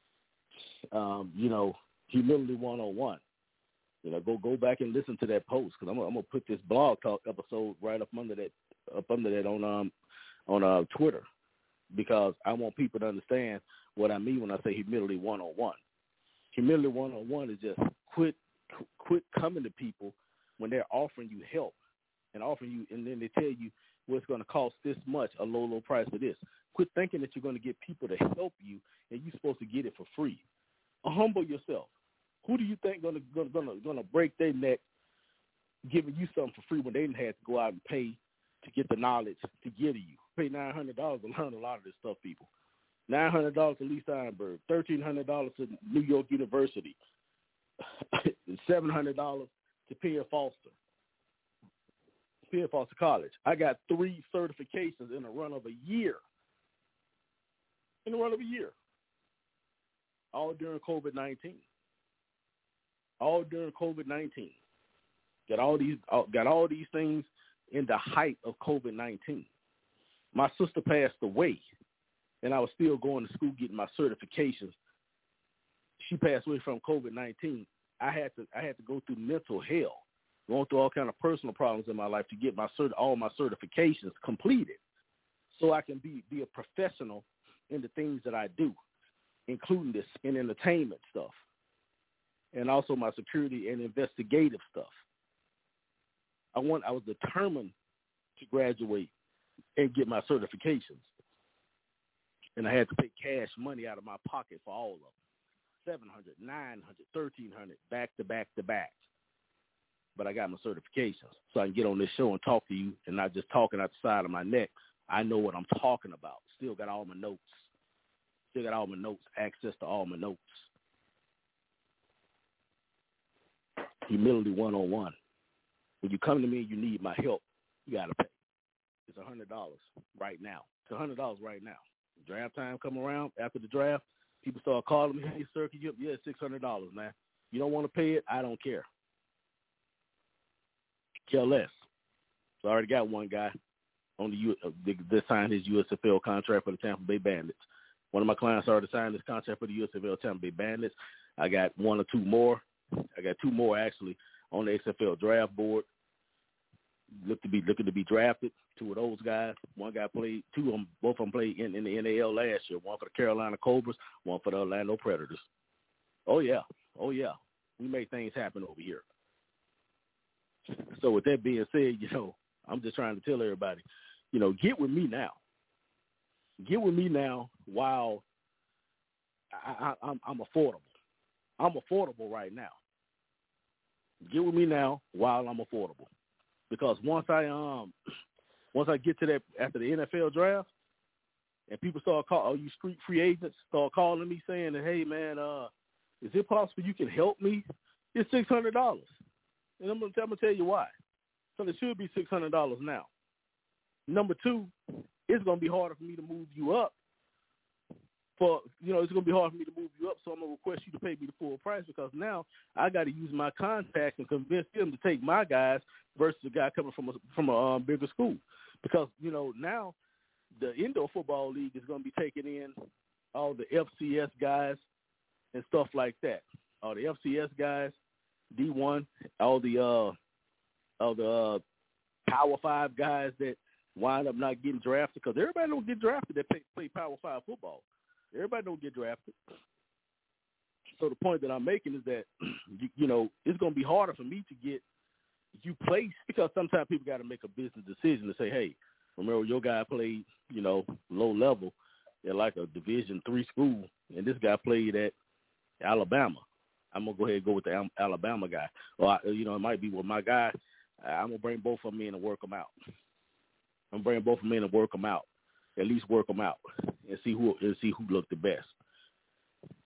Speaker 2: um, you know, humility one oh one. You know, go go back and listen to that post, because I'm, I'm gonna put this blog talk episode right up under that up under that on um on uh, Twitter, because I want people to understand what I mean when I say humility one oh one. Humility one oh one is just quit quit coming to people when they're offering you help and offering you, and then they tell you, well, it's going to cost this much, a low, low price for this. Quit thinking that you're going to get people to help you and you're supposed to get it for free. Humble yourself. Who do you think going to going to going to break their neck giving you something for free when they didn't have to go out and pay to get the knowledge to give to you? Pay nine hundred dollars to learn a lot of this stuff, people. nine hundred dollars to Lee Steinberg, thirteen hundred dollars to New York University, seven hundred dollars to Pierre Foster, Pierre Foster College. I got three certifications in a run of a year. In a run of a year. All during COVID nineteen. All during COVID nineteen. Got all these got all these things in the height of COVID nineteen. My sister passed away, and I was still going to school getting my certifications. She passed away from COVID nineteen. I had to I had to go through mental hell, going through all kind of personal problems in my life to get my cert, all my certifications completed, so I can be be a professional in the things that I do, including this in entertainment stuff, and also my security and investigative stuff. I want I was determined to graduate and get my certifications, and I had to pay cash money out of my pocket for all of them. seven hundred, nine hundred, thirteen hundred, back to back to back. But I got my certifications, so I can get on this show and talk to you and not just talking out the side of my neck. I know what I'm talking about. Still got all my notes. Still got all my notes, access to all my notes. Humility one oh one. When you come to me and you need my help, you got to pay. It's one hundred dollars right now. It's one hundred dollars right now. Draft time come around, after the draft, people start calling me, hey, sir, can you, yeah, six hundred dollars, man. You don't want to pay it, I don't care. Care less. So I already got one guy on the U uh, that signed his U S F L contract for the Tampa Bay Bandits. One of my clients already signed this contract for the U S F L Tampa Bay Bandits. I got one or two more. I got two more, actually, on the X F L draft board. Look to be looking to be drafted. Two of those guys. One guy played. Two of them, both of them played in, in the N A L last year. One for the Carolina Cobras. One for the Orlando Predators. Oh yeah, oh yeah. We make things happen over here. So with that being said, you know, I'm just trying to tell everybody, you know, get with me now. Get with me now while I, I, I'm, I'm affordable. I'm affordable right now. Get with me now while I'm affordable. Because once I um once I get to that after the N F L draft, and people start calling, oh, you street free agents start calling me saying that, hey man, uh, is it possible you can help me? It's six hundred dollars, and I'm gonna, I'm gonna tell you why. So it should be six hundred dollars now. Number two, it's gonna be harder for me to move you up. For you know, it's gonna be hard for me to move you up, so I'm gonna request you to pay me the full price, because now I got to use my contacts and convince them to take my guys versus a guy coming from a from a um, bigger school. Because you know now the indoor football league is gonna be taking in all the F C S guys and stuff like that. All the F C S guys, D one, all the uh, all the uh, Power Five guys that wind up not getting drafted, because everybody don't get drafted that play, play Power Five football. Everybody don't get drafted. So the point that I'm making is that, you, you know, it's going to be harder for me to get you placed, because sometimes people got to make a business decision to say, hey, remember your guy played, you know, low level at like a Division three school, and this guy played at Alabama. I'm going to go ahead and go with the Alabama guy. Or, I, you know, it might be with my guy. I'm going to bring both of them in and work them out. I'm going to bring both of them in and work them out. At least work them out and see who and see who looked the best.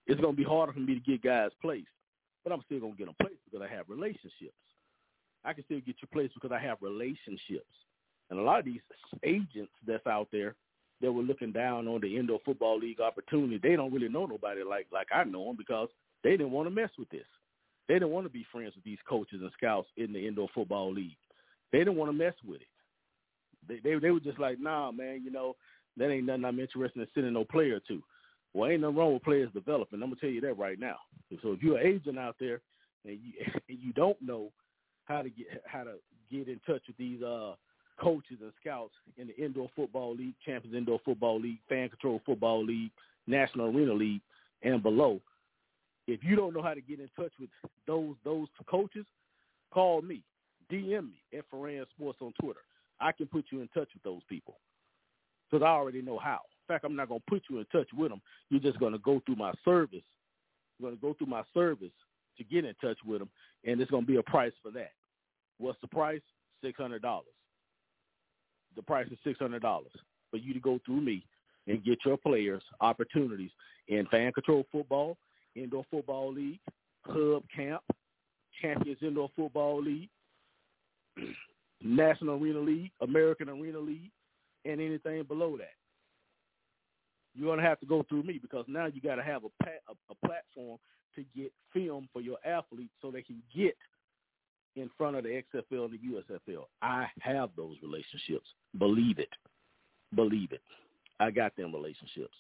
Speaker 2: it's going to be harder for me to get guys placed. But I'm still going to get them placed because I have relationships. I can still get you placed because I have relationships. And a lot of these agents that's out there that were looking down on the Indoor Football League opportunity, they don't really know nobody like, like I know them because they didn't want to mess with this. They didn't want to be friends with these coaches and scouts in the Indoor Football League. They didn't want to mess with it. They, they they were just like, nah, man, you know, that ain't nothing I'm interested in sending no player to. Well, ain't nothing wrong with players developing. I'm going to tell you that right now. So if you're an agent out there and you, and you don't know how to get how to get in touch with these uh, coaches and scouts in the Indoor Football League, Champions Indoor Football League, Fan Control Football League, National Arena League, and below, if you don't know how to get in touch with those those coaches, call me, D M me at Ferran Sports on Twitter. I can put you in touch with those people because I already know how. In fact, I'm not going to put you in touch with them. You're just going to go through my service. You're going to go through my service to get in touch with them, and there's going to be a price for that. What's the price? six hundred dollars. The price is six hundred dollars for you to go through me and get your players opportunities in Fan Control Football, Indoor Football League, Hub Camp, Champions Indoor Football League, National Arena League, American Arena League, and anything below that. You're going to have to go through me because now you got to have a, pa- a, a platform to get film for your athletes so they can get in front of the X F L and the U S F L. I have those relationships. Believe it. Believe it. I got them relationships.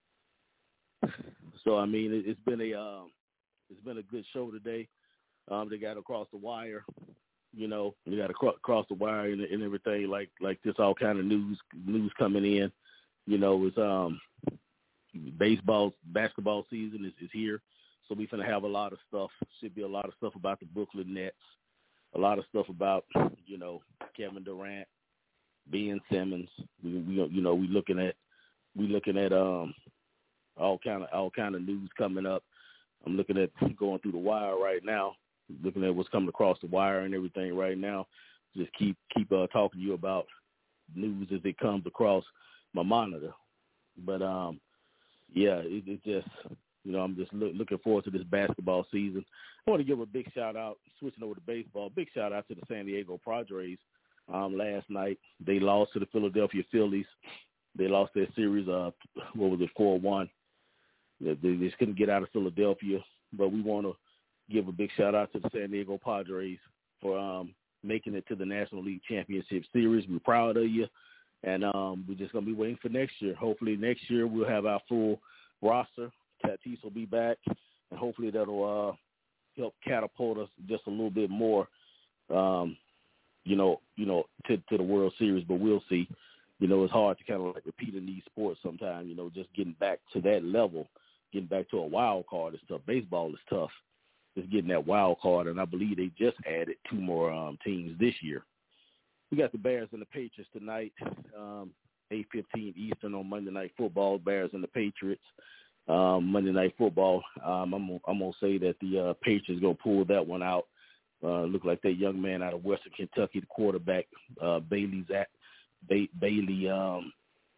Speaker 2: So, I mean, it, it's been a um, it's been a good show today. Um, they got across the wire. You know, we got to cr- cross the wire and, and everything like like this. All kind of news news coming in. You know, it's um baseball, basketball season is, is here, so we're gonna have a lot of stuff. Should be a lot of stuff about the Brooklyn Nets, a lot of stuff about you know Kevin Durant, Ben Simmons. We, we you know we looking at we looking at um all kind of all kind of news coming up. I'm looking at going through the wire right now. Looking at what's coming across the wire and everything right now. Just keep keep uh, talking to you about news as it comes across my monitor. But, um, yeah, it, it just, you know, I'm just look, looking forward to this basketball season. I want to give a big shout-out, switching over to baseball, big shout-out to the San Diego Padres um, last night. They lost to the Philadelphia Phillies. They lost their series, uh, what was it, four one. They, they just couldn't get out of Philadelphia. But we want to give a big shout-out to the San Diego Padres for um, making it to the National League Championship Series. We're proud of you, and um, we're just going to be waiting for next year. Hopefully next year we'll have our full roster. Tatis will be back, and hopefully that'll uh, help catapult us just a little bit more, um, you know, you know, to, to the World Series. But we'll see. You know, it's hard to kind of like repeat in these sports sometimes, you know, just getting back to that level, getting back to a wild card is tough. Baseball is tough. Just getting that wild card, and I believe they just added two more um, teams this year. We got the Bears and the Patriots tonight, um, eight fifteen Eastern on Monday Night Football, Bears and the Patriots. Um, Monday Night Football, um, I'm, I'm going to say that the uh, Patriots going to pull that one out. Uh, look like that young man out of Western Kentucky, the quarterback, uh, Bailey Zapp, ba- Bailey um,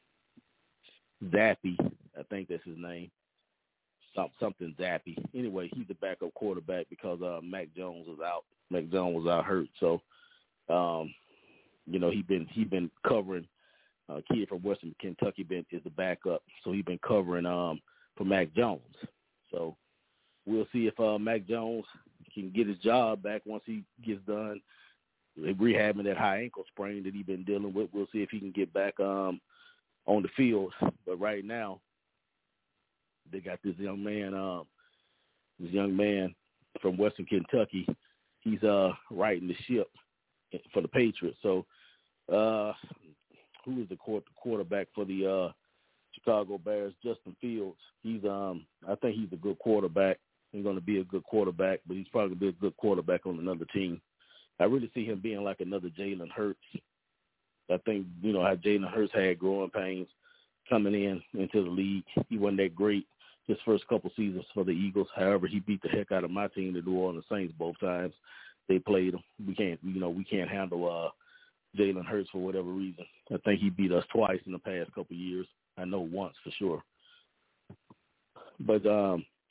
Speaker 2: Zappe, I think that's his name. Some, something Zappe. Anyway, he's the backup quarterback because uh, Mac Jones was out. Mac Jones was out hurt. So, um, you know, he been he been covering. A uh, kid from Western Kentucky been is the backup, so he's been covering um, for Mac Jones. So we'll see if uh, Mac Jones can get his job back once he gets done rehabbing that high ankle sprain that he's been dealing with. We'll see if he can get back um, on the field. But right now, they got this young man, uh, this young man from Western Kentucky. He's uh, riding the ship for the Patriots. So, uh, who is the quarterback for the uh, Chicago Bears? Justin Fields. He's, um, I think he's a good quarterback. He's going to be a good quarterback, but he's probably going to be a good quarterback on another team. I really see him being like another Jalen Hurts. I think, you know, how Jalen Hurts had growing pains coming in into the league. He wasn't that great his first couple seasons for the Eagles. However, he beat the heck out of my team, the New Orleans Saints, both times they played him. We can't, you know, we can't handle uh, Jalen Hurts for whatever reason. I think he beat us twice in the past couple years. I know once for sure. But um,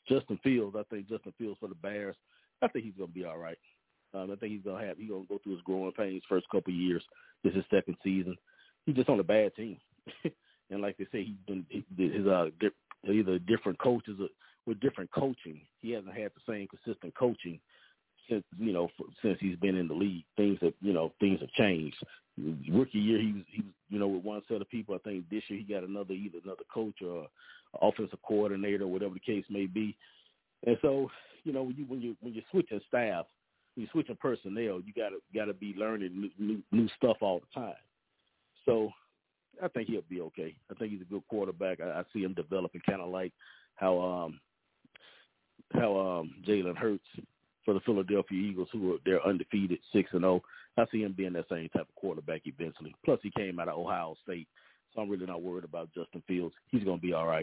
Speaker 2: Justin Fields, I think Justin Fields for the Bears, I think he's going to be all right. Um, I think he's going to have he's going to go through his growing pains first couple of years. This is his second season. He's just on a bad team, and like they say, he's been his uh either different coaches or, with different coaching. He hasn't had the same consistent coaching since you know for, since he's been in the league. Things have you know things have changed. Rookie year, he was he was you know with one set of people. I think this year he got another either another coach or offensive coordinator, whatever the case may be. And so you know when you when you when you're switching staff. When you're switching personnel, you gotta gotta be learning new, new new stuff all the time. So I think he'll be okay. I think he's a good quarterback. I, I see him developing kind of like how um how um Jalen Hurts for the Philadelphia Eagles, who are they're undefeated six and zero. I see him being that same type of quarterback eventually. Plus, he came out of Ohio State, so I'm really not worried about Justin Fields. He's gonna be all right.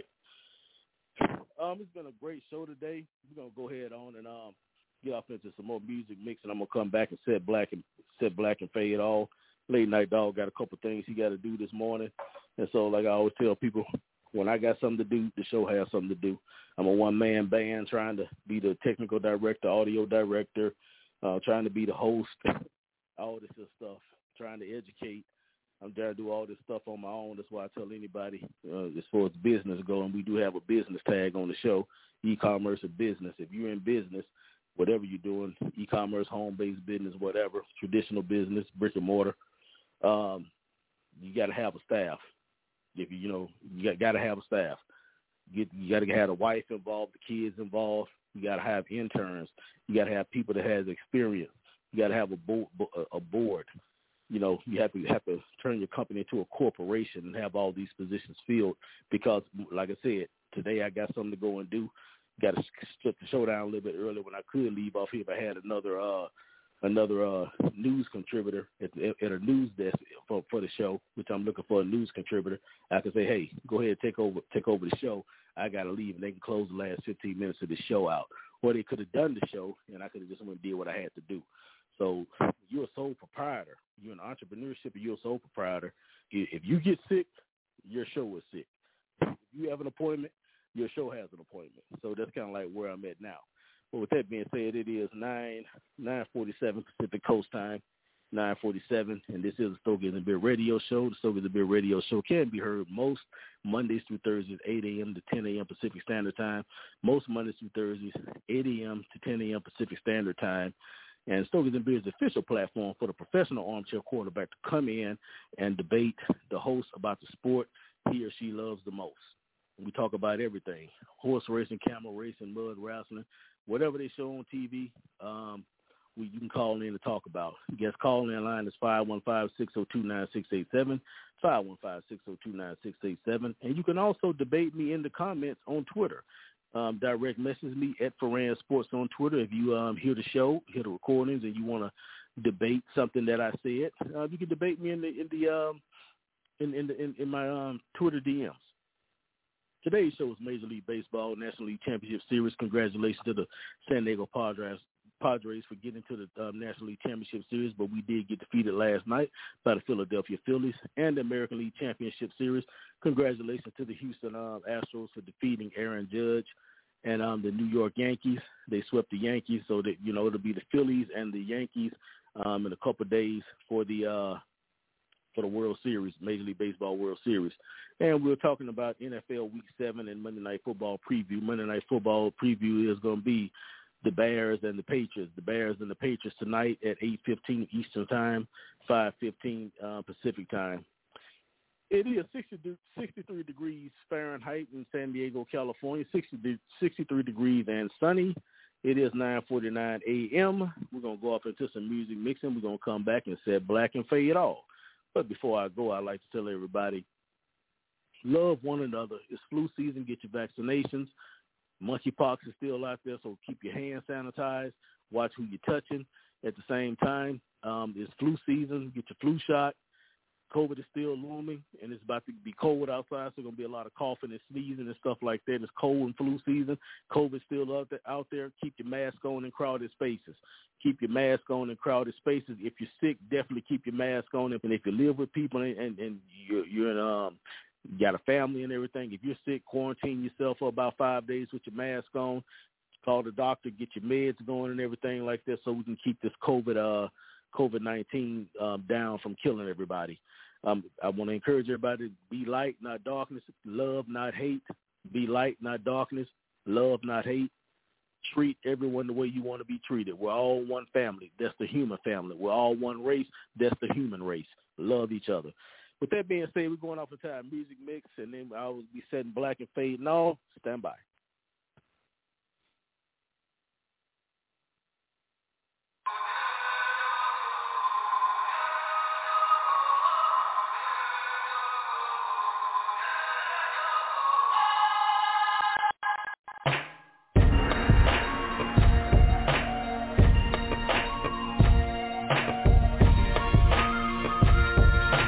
Speaker 2: Um, it's been a great show today. We're gonna go ahead on and um. get off into some more music mix, and I'm gonna come back and set black and set black and fade all. Late Night Dog got a couple things he got to do this morning, and so like I always tell people, when I got something to do, the show has something to do. I'm a one man band trying to be the technical director, audio director, uh, trying to be the host, all this other stuff, trying to educate. I'm trying to do all this stuff on my own. That's why I tell anybody uh, as far as business goes, and we do have a business tag on the show, e-commerce or business. If you're in business, whatever you're doing, e-commerce, home-based business, whatever, traditional business, brick and mortar, um, you got to have a staff. If you, you know, you got, got to have a staff. Get, you got to have the wife involved, the kids involved. You got to have interns. You got to have people that has experience. You got to have a board, a board. You know, you have to have to turn your company into a corporation and have all these positions filled because, like I said, today I got something to go and do. Got to strip the show down a little bit earlier when I could leave off here if I had another uh, another uh, news contributor at, the, at a news desk for, for the show, which I'm looking for a news contributor. I can say, hey, go ahead, take over take over the show. I got to leave, and they can close the last fifteen minutes of the show out. Or they could have done the show, and I could have just went and did what I had to do. So you're a sole proprietor. You're in entrepreneurship, and you're a sole proprietor. If you get sick, your show is sick. If you have an appointment, your show has an appointment. So that's kind of like where I'm at now. But with that being said, it is nine nine forty seven Pacific Coast time, nine forty seven, and this is the Stogies and Beer Radio Show. The Stogies and Beer Radio Show can be heard most Mondays through Thursdays, eight a.m. to ten a.m. Pacific Standard Time. Most Mondays through Thursdays, eight a.m. to ten a.m. Pacific Standard Time. And Stogies and Beer is the official platform for the professional armchair quarterback to come in and debate the host about the sport he or she loves the most. We talk about everything, horse racing, camel racing, mud wrestling, whatever they show on T V, um, we, you can call in to talk about. Guess call-in line is five one five, six oh two, nine six eight seven, five one five, six oh two, nine six eight seven. And you can also debate me in the comments on Twitter. Um, direct message me at Ferran Sports on Twitter. If you um, hear the show, hear the recordings, and you want to debate something that I said, uh, you can debate me in the in the um, in in, the, in in my um, Twitter D Ms. Today's show is Major League Baseball National League Championship Series. Congratulations to the San Diego Padres Padres for getting to the um, National League Championship Series, but we did get defeated last night by the Philadelphia Phillies and the American League Championship Series. Congratulations to the Houston um, Astros for defeating Aaron Judge and um, the New York Yankees. They swept the Yankees, so that you know it'll be the Phillies and the Yankees um, in a couple of days for the uh, for the World Series, Major League Baseball World Series. And we we're talking about N F L Week seven and Monday Night Football preview. Monday Night Football preview is going to be the Bears and the Patriots. The Bears and the Patriots tonight at eight fifteen Eastern Time, five fifteen uh, Pacific Time. It is sixty, sixty-three degrees Fahrenheit in San Diego, California, sixty, sixty-three degrees and sunny. It is nine forty-nine a.m. We're going to go off into some music mixing. We're going to come back and set black and fade off. But before I go, I'd like to tell everybody, love one another. It's flu season. Get your vaccinations. Monkeypox is still out there, so keep your hands sanitized. Watch who you're touching. At the same time, um, it's flu season. Get your flu shot. COVID is still looming, and it's about to be cold outside, so there's going to be a lot of coughing and sneezing and stuff like that. It's cold and flu season. COVID's still out there. Out there. Keep your mask on in crowded spaces. Keep your mask on in crowded spaces. If you're sick, definitely keep your mask on. And if you live with people and, and, and you're, you're in um, You got a family and everything. If you're sick, quarantine yourself for about five days with your mask on. Call the doctor, get your meds going and everything like that, so we can keep this COVID uh COVID nineteen um, down from killing everybody. Um, I want to encourage everybody to be light, not darkness. Love, not hate. Be light, not darkness. Love, not hate. Treat everyone the way you want to be treated. We're all one family. That's the human family. We're all one race. That's the human race. Love each other. With that being said, we're going off the time music mix, and then I will be setting black and fade and all. Stand by.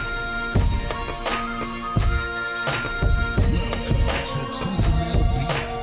Speaker 4: Welcome to Super Male Beat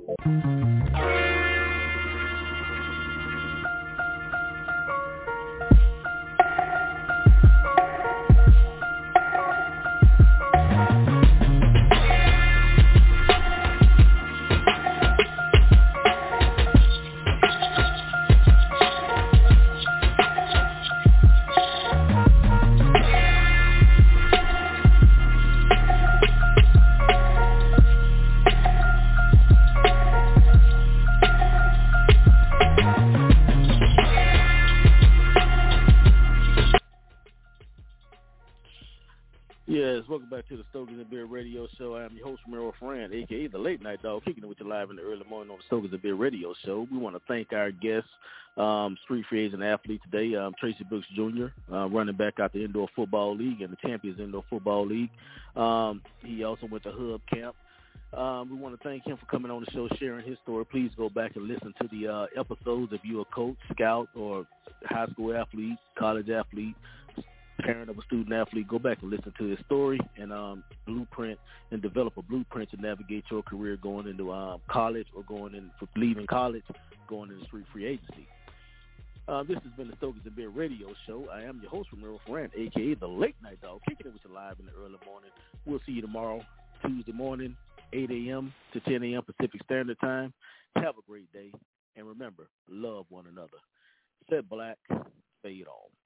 Speaker 2: Yes, welcome back to the Stogies and Beer Radio Show. I am your host, Romero Ferran, a k a the Late Night Dog, kicking it with you live in the early morning on the Stogies and Beer Radio Show. We want to thank our guest, um, street free agent athlete today, um, Tracy Brooks Junior, uh, running back out the Indoor Football League and the Champions Indoor Football League. Um, he also went to Hub Camp. Um, we want to thank him for coming on the show, sharing his story. Please go back and listen to the uh, episodes if you're a coach, scout, or high school athlete, college athlete, parent of a student athlete. Go back and listen to his story and um, blueprint and develop a blueprint to navigate your career going into um, college or going in for leaving college, going into street free agency. Uh, this has been the Stogies and Beer Radio Show. I am your host, Romero Ferran, a k a the Late Night Dog, kicking it with you live in the early morning. We'll see you tomorrow, Tuesday morning, eight a.m. to ten a.m. Pacific Standard Time. Have a great day. And remember, love one another. Set black, fade on.